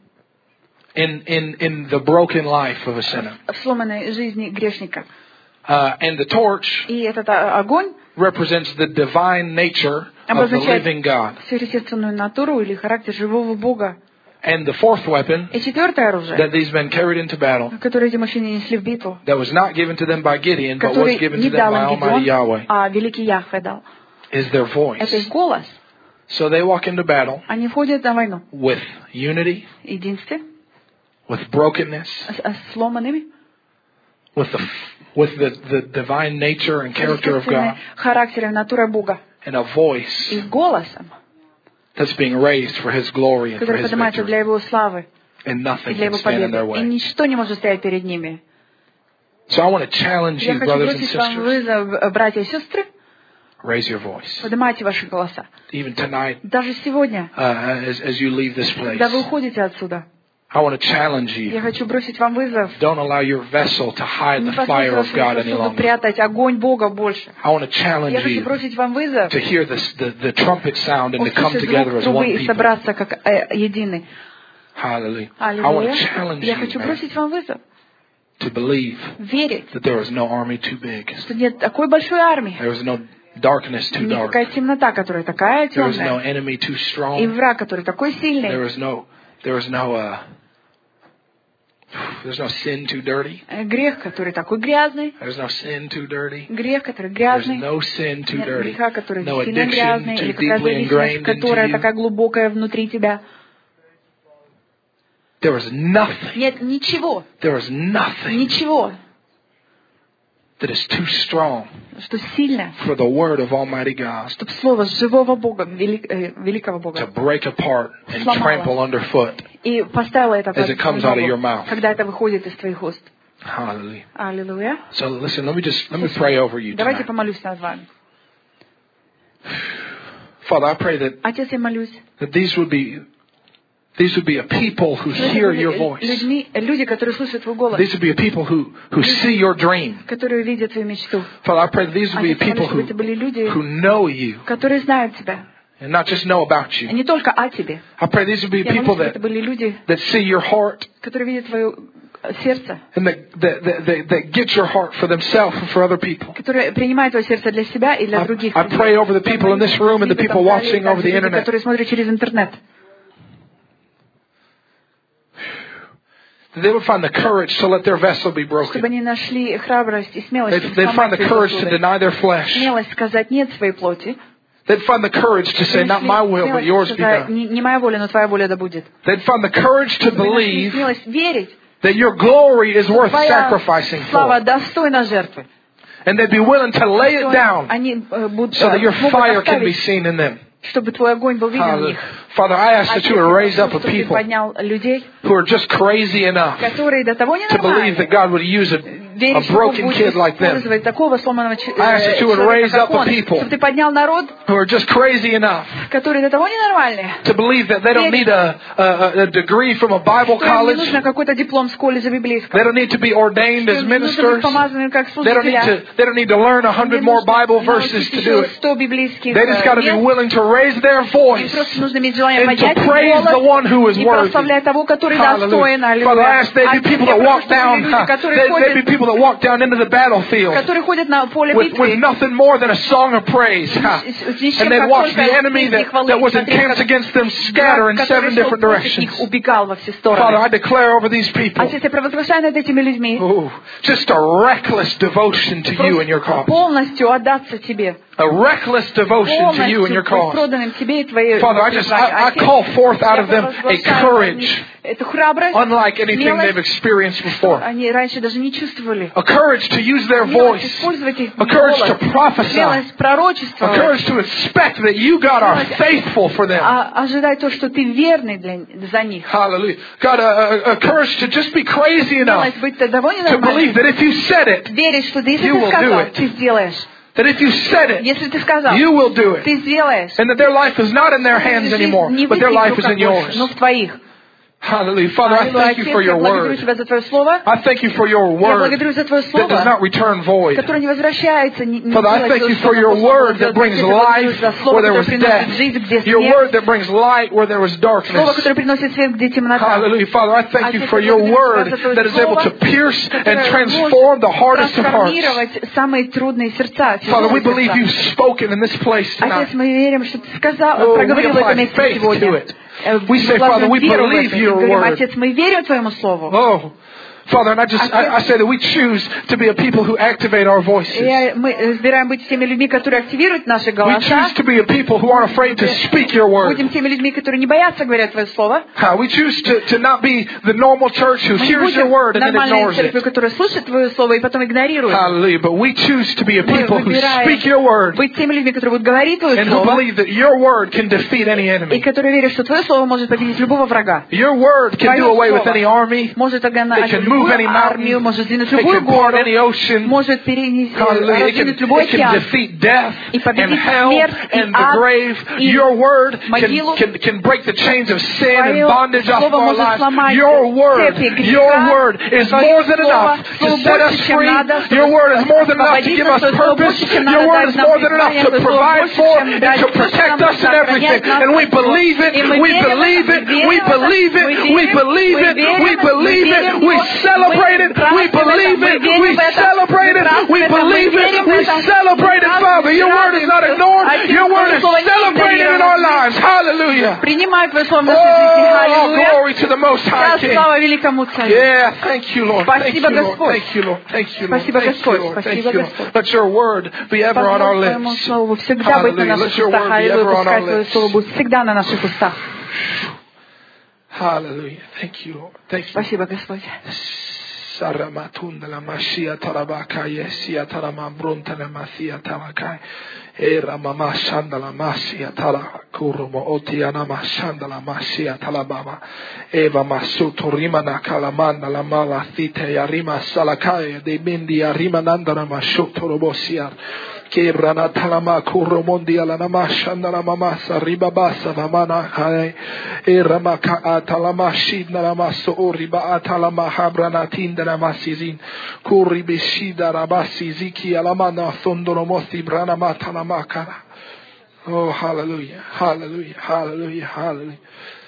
In the broken life of a sinner. В сломанной жизни грешника. And the torch И этот огонь represents the divine nature of the living God. Сверхъестественную натуру или характер живого Бога. And the fourth weapon И четвертое оружие, that these men carried into battle, которое эти мужчины несли в битву, that was not given to them by Gideon, but was given to them by Almighty Yahweh, а великий Яхве дал, is their voice. Это их голос. So they walk into battle Они входят на войну with unity, единстве, with brokenness, сломанными, with the divine nature and character of God, характером, натурой Бога, and a voice и голосом, that's being raised for His glory and for His victory. Для Его славы, and nothing can stand in their way. И ничто не может стоять перед ними. So I want to challenge you, brothers and sisters. Вызов, братья и сестры, raise your voice. Поднимайте ваши голоса. Even tonight, даже сегодня, as you leave this place. Когда вы уходите отсюда. I want to challenge you. Я хочу бросить вам вызов. Don't allow your vessel to hide the fire of God any longer. Прятать огонь Бога больше. I want to challenge you. Я хочу бросить вам вызов. To hear the trumpet sound and to come together as one people. Собраться как единый. Hallelujah. I want to challenge you. Я хочу бросить вам вызов. To believe верить, that there is no army too big. Что нет такой большой армии. There is no darkness too dark. Никакая темнота, которая такая темная. There is no enemy too strong. И враг, который такой сильный. There's no sin too dirty. Грех, который такой грязный. There's no sin too dirty. Грех, который грязный. There's no sin too dirty. Греха, который no сильно грязный, или какая зависимость, которая такая глубокая внутри тебя. There is nothing. Нет ничего. There is nothing. Ничего. That is too strong что сильно, for the word of Almighty God, чтобы слово живого Бога, великого Бога, to break apart and trample underfoot и поставило это as it comes out of your mouth. Когда это выходит из твоих уст. Hallelujah. Hallelujah. So listen, let me pray over you tonight. Давайте помолюсь над вами. Father, I pray that Отец, я молюсь, that these would be a people who hear your voice. Люди, которые слышат твой голос. These would be a people who see your dream. Которые видят твою мечту. Father, I pray that these would be people who know you. Которые знают тебя. And not just know about you. Не только о тебе. I pray these would be people that see your heart. Которые видят твое сердце. And that get your heart for themselves and for other people. Которые принимают твое сердце для себя и для других. I pray over the people in this room and the people watching over the internet. Которые смотрят через интернет. They would find the courage to let their vessel be broken. Чтобы они нашли храбрость и смелость. They'd find the courage to deny their flesh. Смелость сказать нет своей плоти. They'd find the courage to say, not my will, but yours be done. Не моя воля, но твоя воля да будет. They'd find the courage to believe смелость верить, that your glory is worth sacrificing for. Слава достойна жертвы. And they'd be willing to lay it down so that your fire can be seen in them. Чтобы твой огонь был виден в них. Father, I ask that you would raise up a people who are just crazy enough to believe that God would use a broken kid like them. I ask that you would raise up a people who are just crazy enough to believe that they don't need a degree from a Bible college. They don't need to be ordained as ministers. They don't need to learn 100 more Bible verses to do it. They just got to be willing to raise their voice and to praise the one who is worthy. Hallelujah. Father, I ask there be people that walk down. There be people that walk down into the battlefield with nothing more than a song of praise. And they watch the enemy that was encamped against them scatter in 7 different directions. Father, I declare over these people just a reckless devotion to you and your cause. A reckless devotion to you and your cause. Father, I call forth out of them a courage unlike anything they've experienced before. A courage to use their voice. A courage to prophesy. A courage to expect that you, God, are faithful for them. Hallelujah. God, a courage to just be crazy enough to believe that if you said it, you will do it. That if you said it, you will do it. And that their life is not in their hands anymore, but their life is in yours. Hallelujah. Father, I thank you for your word. I thank you for your word that does not return void. Father, I thank you for your word that brings life where there was death. Your word that brings light where there was darkness. Hallelujah. Father, I thank you for your word that is able to pierce and transform the hardest of hearts. Father, we believe you've spoken in this place tonight. We apply faith to it. We say, Father, we believe your word. Oh, Father, and I say that we choose to be a people who activate our voices. We choose to be a people who aren't afraid to speak your word. We choose to not be the normal church who hears your word and then ignores it. Hallelujah. But we choose to be a people who speak your word and who believe that your word can defeat any enemy. Your word can do away with any army. It can move any mountain. It can part any ocean. Hallelujah. It can defeat death and hell and the grave. Your word can break the chains of sin and bondage off of our lives. Your word is more than enough to set us free. Your word is more than enough to give us purpose. Your word is more than enough to provide for and to protect us in everything. And we believe it. We believe it. We believe it. We believe it. We believe it. We celebrate it. We believe it. We celebrate it. We believe it. We celebrate it, Father. Your word is not ignored. Your word is celebrated in our lives. Hallelujah. Oh, glory to the Most High King. Yeah, thank you, Lord. Thank you, Lord. Thank you, Lord. Thank you, Lord. Thank you, Lord. Thank you, Lord. Let your word be ever on our lips. Hallelujah. Let your word be ever on our lips. Hallelujah. Thank you, Lord. Thank you. Спасибо, Господь. Saramatunda la mashia tarabaka yesia taramambrunta la masia tamakai era mama shanda la masia tala kurumo otiana mashanda la masia talabama eva masuto rimana kalamanda la mala thite yarima salakai de bindi yarima nandana mashuto robosiar Kebrana talama kuromondi ala namashanda la mamasa ribabasa namana kai eramaka atalama shidna lamaso oriba atalama habrana tinda namasizin kuribishida rabasi ziki alamana thondoromothi brana matalamaka. Oh, hallelujah, hallelujah, hallelujah, hallelujah.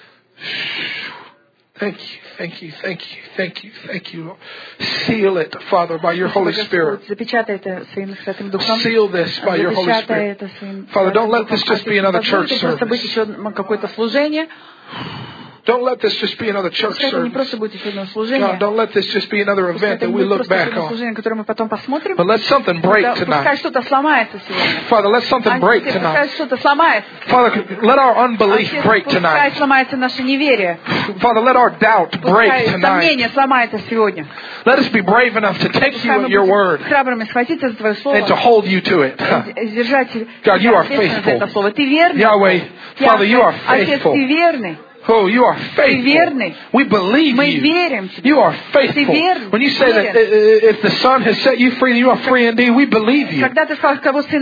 Thank you, thank you, thank you, thank you, thank you, Lord. Seal it, Father, by your Holy Spirit. Seal this by your Holy Spirit. Father, don't let this just be another church service. Don't let this just be another church service. God, don't let this just be another event that we look back on. But let something break tonight. Father, let something break tonight. Father, let our unbelief break tonight. Father, let our doubt break tonight. Let us be brave enough to take you at your word and to hold you to it. God, you are faithful. Yahweh, Father, you are faithful. Oh, you are faithful. We believe you. You are faithful. When you say that if the Son has set you free, you are free indeed, we believe you. When you say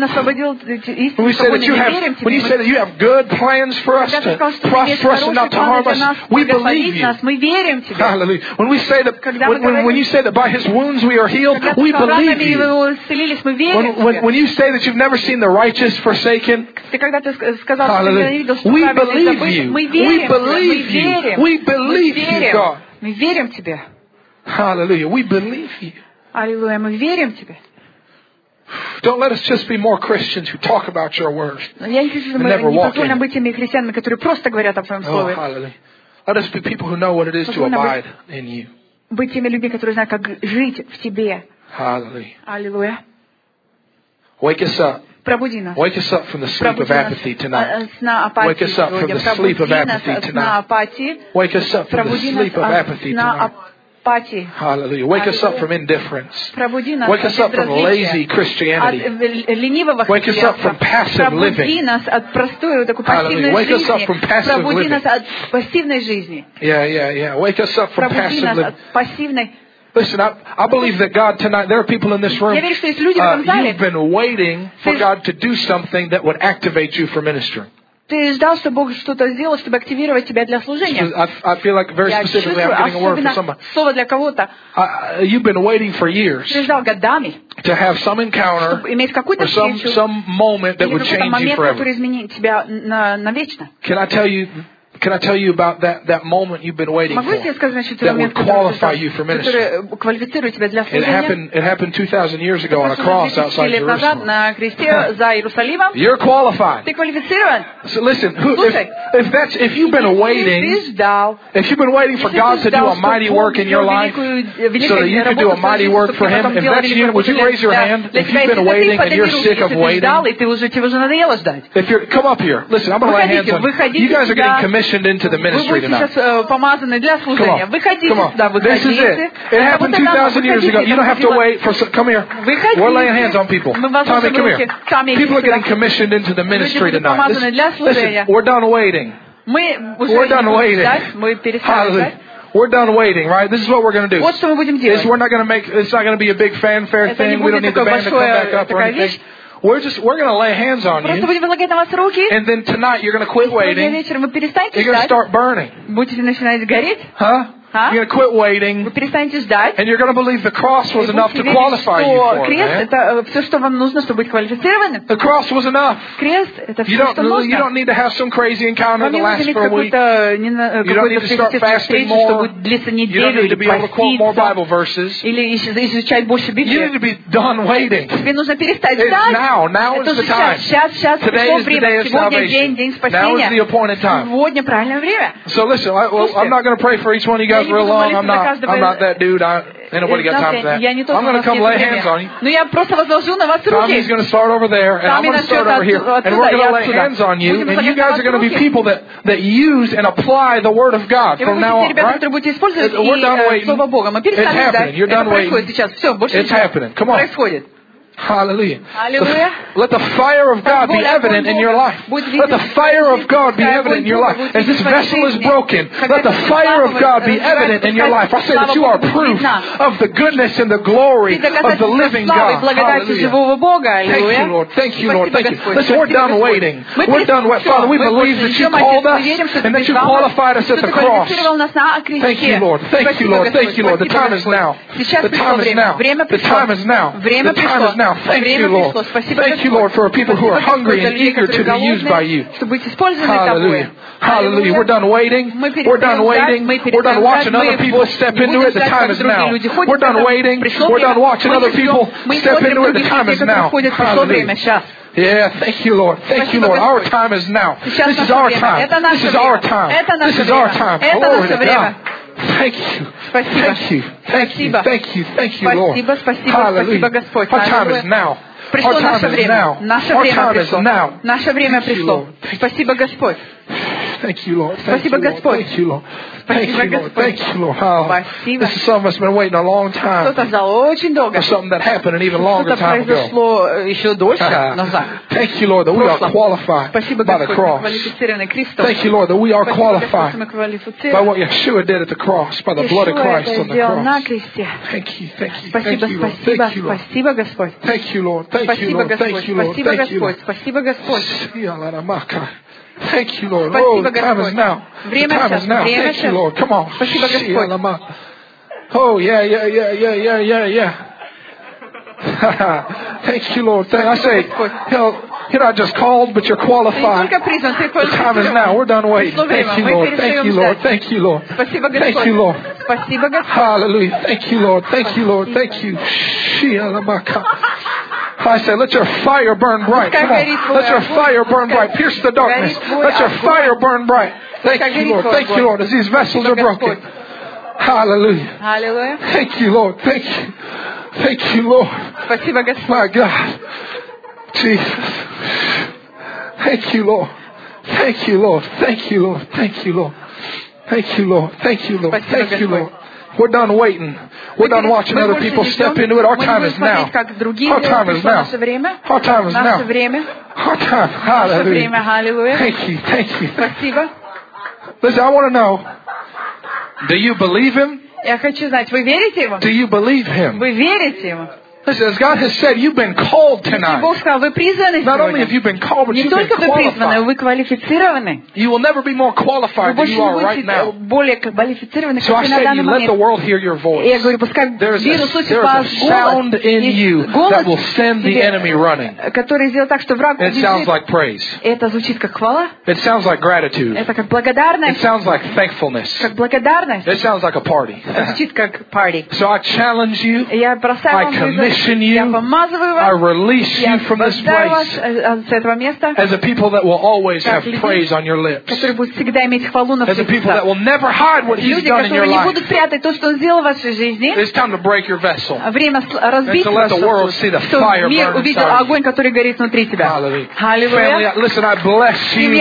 that you have good plans for us to prosper us and not to harm us, we believe you. Hallelujah. When we say that, when you say that by His wounds we are healed, we believe you. When you say that you've never seen the righteous forsaken, hallelujah, we believe you. We believe you. We believe you, God. Мы верим Тебе. Hallelujah. We believe you. Аллилуйя, мы верим Тебе. Don't let us just be more Christians who talk about your word and never walk in it. Oh, hallelujah. Let us be people who know what it is to abide in you. Быть теми людьми, которые знают, как жить в Тебе. Hallelujah. Аллилуйя. Wake us up. Wake us up from the sleep of apathy tonight. Wake us up from the sleep of apathy tonight. Wake us up from the sleep of apathy tonight. Hallelujah. Wake us up from indifference. Wake us up from lazy Christianity. Wake us up from passive living. Hallelujah. Wake us up from passive living. Yeah. Wake us up from passive living. Listen, I believe that God tonight, there are people in this room, you've been waiting for God to do something that would activate you for ministry. Ты ждал, что Бог что-то сделал, чтобы активировать тебя для служения. I feel like very specifically I'm getting a word for somebody. Слово для кого-то. You've been waiting for years Ты ждал годами, to have some encounter or some moment that would change you forever. Который изменит тебя навечно. Can I tell you about that moment you've been waiting for that would qualify you for ministry? It happened 2,000 years ago on a cross outside Jerusalem. You're qualified. So listen, if you've been waiting for God to do a mighty work in your life so that you can do a mighty work for Him, if that's you, would you raise your hand if you've been waiting and you're sick of waiting? Come up here. Listen, I'm going to lay hands on you. You guys are getting commissioned into the ministry tonight. Come on. This is it. It happened 2,000 years ago. You don't have to wait for come here. We're laying hands on people. Tommy, come here. People are getting commissioned into the ministry tonight. Listen, we're done waiting. We're done waiting. Hallelujah. We're done waiting, right? This is what we're going to do. We're not going to it's not going to be a big fanfare thing. We don't need the band to come back up or anything. We're going to lay hands on you. And then tonight you're going to quit waiting. You're going to start burning. Huh? You're going to quit waiting. And you're going to believe the cross was enough to qualify you for it. The cross was enough. You don't need to have some crazy encounter that lasts for a week. You don't need to start fasting more. You don't need to be able to quote more Bible verses. You need to be done waiting. It's now. Now is the time. Today is the day of salvation. Now is the appointed time. So listen, I'm not going to pray for each one of you guys real long. I'm not that dude. Ain't nobody got time for that. I'm going to come lay hands on you. Tommy's going to start over there, and I'm going to start over here. And we're going to lay hands on you, and you guys are going to be people that use and apply the Word of God from now on, right? We're done waiting. It's happening. You're done waiting. It's happening. Come on. Hallelujah. Let the fire of God be evident in your life. Let the fire of God be evident in your life. As this vessel is broken, let the fire of God be evident in your life. I say that you are proof of the goodness and the glory of the living God. Hallelujah. Thank you, Lord. Thank you. Listen, we're done waiting. We're done waiting. Father, we believe that you called us and that you qualified us at the cross. Thank you, Lord. Thank you, Lord. Thank you, Lord. The time is now. The time is now. The time is now. The time is now. Thank you, Lord. Thank you, Lord, for people who are hungry and eager to be used by you. Hallelujah. Hallelujah. We're done waiting. We're done waiting. We're done watching other people step into it. The time is now. We're done waiting. We're done watching other people step into it. The time is now. Hallelujah. Yeah, thank you, Lord. Thank you, Lord. Our time is now. This is our time. This is our time. This is our time. Glory to God. Thank you. Thank you. Thank you. Thank you. Thank you, Lord. Hallelujah. Our time is now. Пришло наше время. Наше время пришло. Наше время пришло. Спасибо, Господь. Thank you, Lord. Спасибо, Господь. Thank you, Lord. Thank you, Lord. Thank you, Lord. Спасибо. This is something that's been waiting a long time. Кто-то ждал очень долго. For something that happened an even longer time ago. Произошло еще дольше назад. Thank you, Lord, that we are qualified by the cross. Thank you, Lord, that we are qualified by what Yeshua did at the cross, by the blood of Christ on the cross. Thank you, thank you, thank you, Lord. Thank you, Lord. Спасибо, Господь. Thank you, Lord. Thank you, Lord. Thank you, Lord. Спасибо, Господь. Спасибо, Господь. Thank you, Lord. Oh, the time is now. The time is now. Thank you, Lord. Come on. Oh, yeah. Thank you, Lord. I say, you're not just called, but you're qualified. The time is now. We're done waiting. Thank you, Lord. Thank you, Lord. Thank you, Lord. Thank you, Lord. Hallelujah. Thank you, Lord. Thank you, Lord. Thank you. I say, let your fire burn bright. Come on. Let your fire burn bright. Pierce the darkness. Let your fire burn bright. Thank you, Lord. Thank you, Lord, as these vessels are broken. Hallelujah. Hallelujah. Thank you, Lord. Thank you. Thank you, Lord. My God. Jesus. Thank you, Lord. Thank you, Lord. Thank you, Lord. Thank you, Lord. Thank you, Lord. Thank you, Lord. Thank you, Lord. We're done waiting. We're done watching other people step into it. Our time is now. Our time is now. Our time is now. Our time. Hallelujah. Thank you. Thank you. Listen, I want to know, do you believe Him? Я хочу знать, вы верите Ему? Do you believe Him? Вы верите Ему? Listen, as God has said, you've been called tonight. Бог сказал, вы призваны Not only have you been called, but you've been qualified. Не только вы призваны, вы квалифицированы. You will never be more qualified than you are right now. Более квалифицированы, so как вы на данный момент. Let the world hear your voice. Я говорю, пускай мир услышит ваш sound in you that will send the enemy running. Который сделает так, что враг убежит. It sounds like praise. Это звучит как хвала. It sounds like gratitude. Это как благодарность. It sounds like thankfulness. Как благодарность. It sounds like a party. Звучит как party. So I challenge you. Я бросаю вам I commission you. I release you from this place as a people that will always have praise on your lips. As a people that will never hide what He's done in your life. It's time to break your vessel. And to let the world see the fire burn inside you. Hallelujah. Family, listen, I bless you.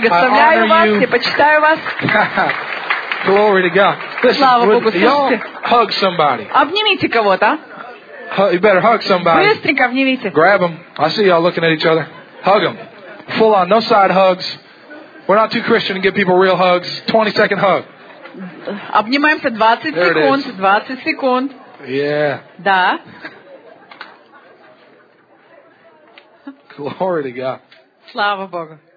I honor you. Glory to God. Listen, y'all hug somebody. Обнимите кого-то. You better hug somebody. Быстренько обнимите. Grab them. I see y'all looking at each other. Hug them. Full on. No side hugs. We're not too Christian to give people real hugs. 20-second hug. Обнимаемся 20 секунд. 20 секунд. Yeah. Да. Glory to God. Слава Богу.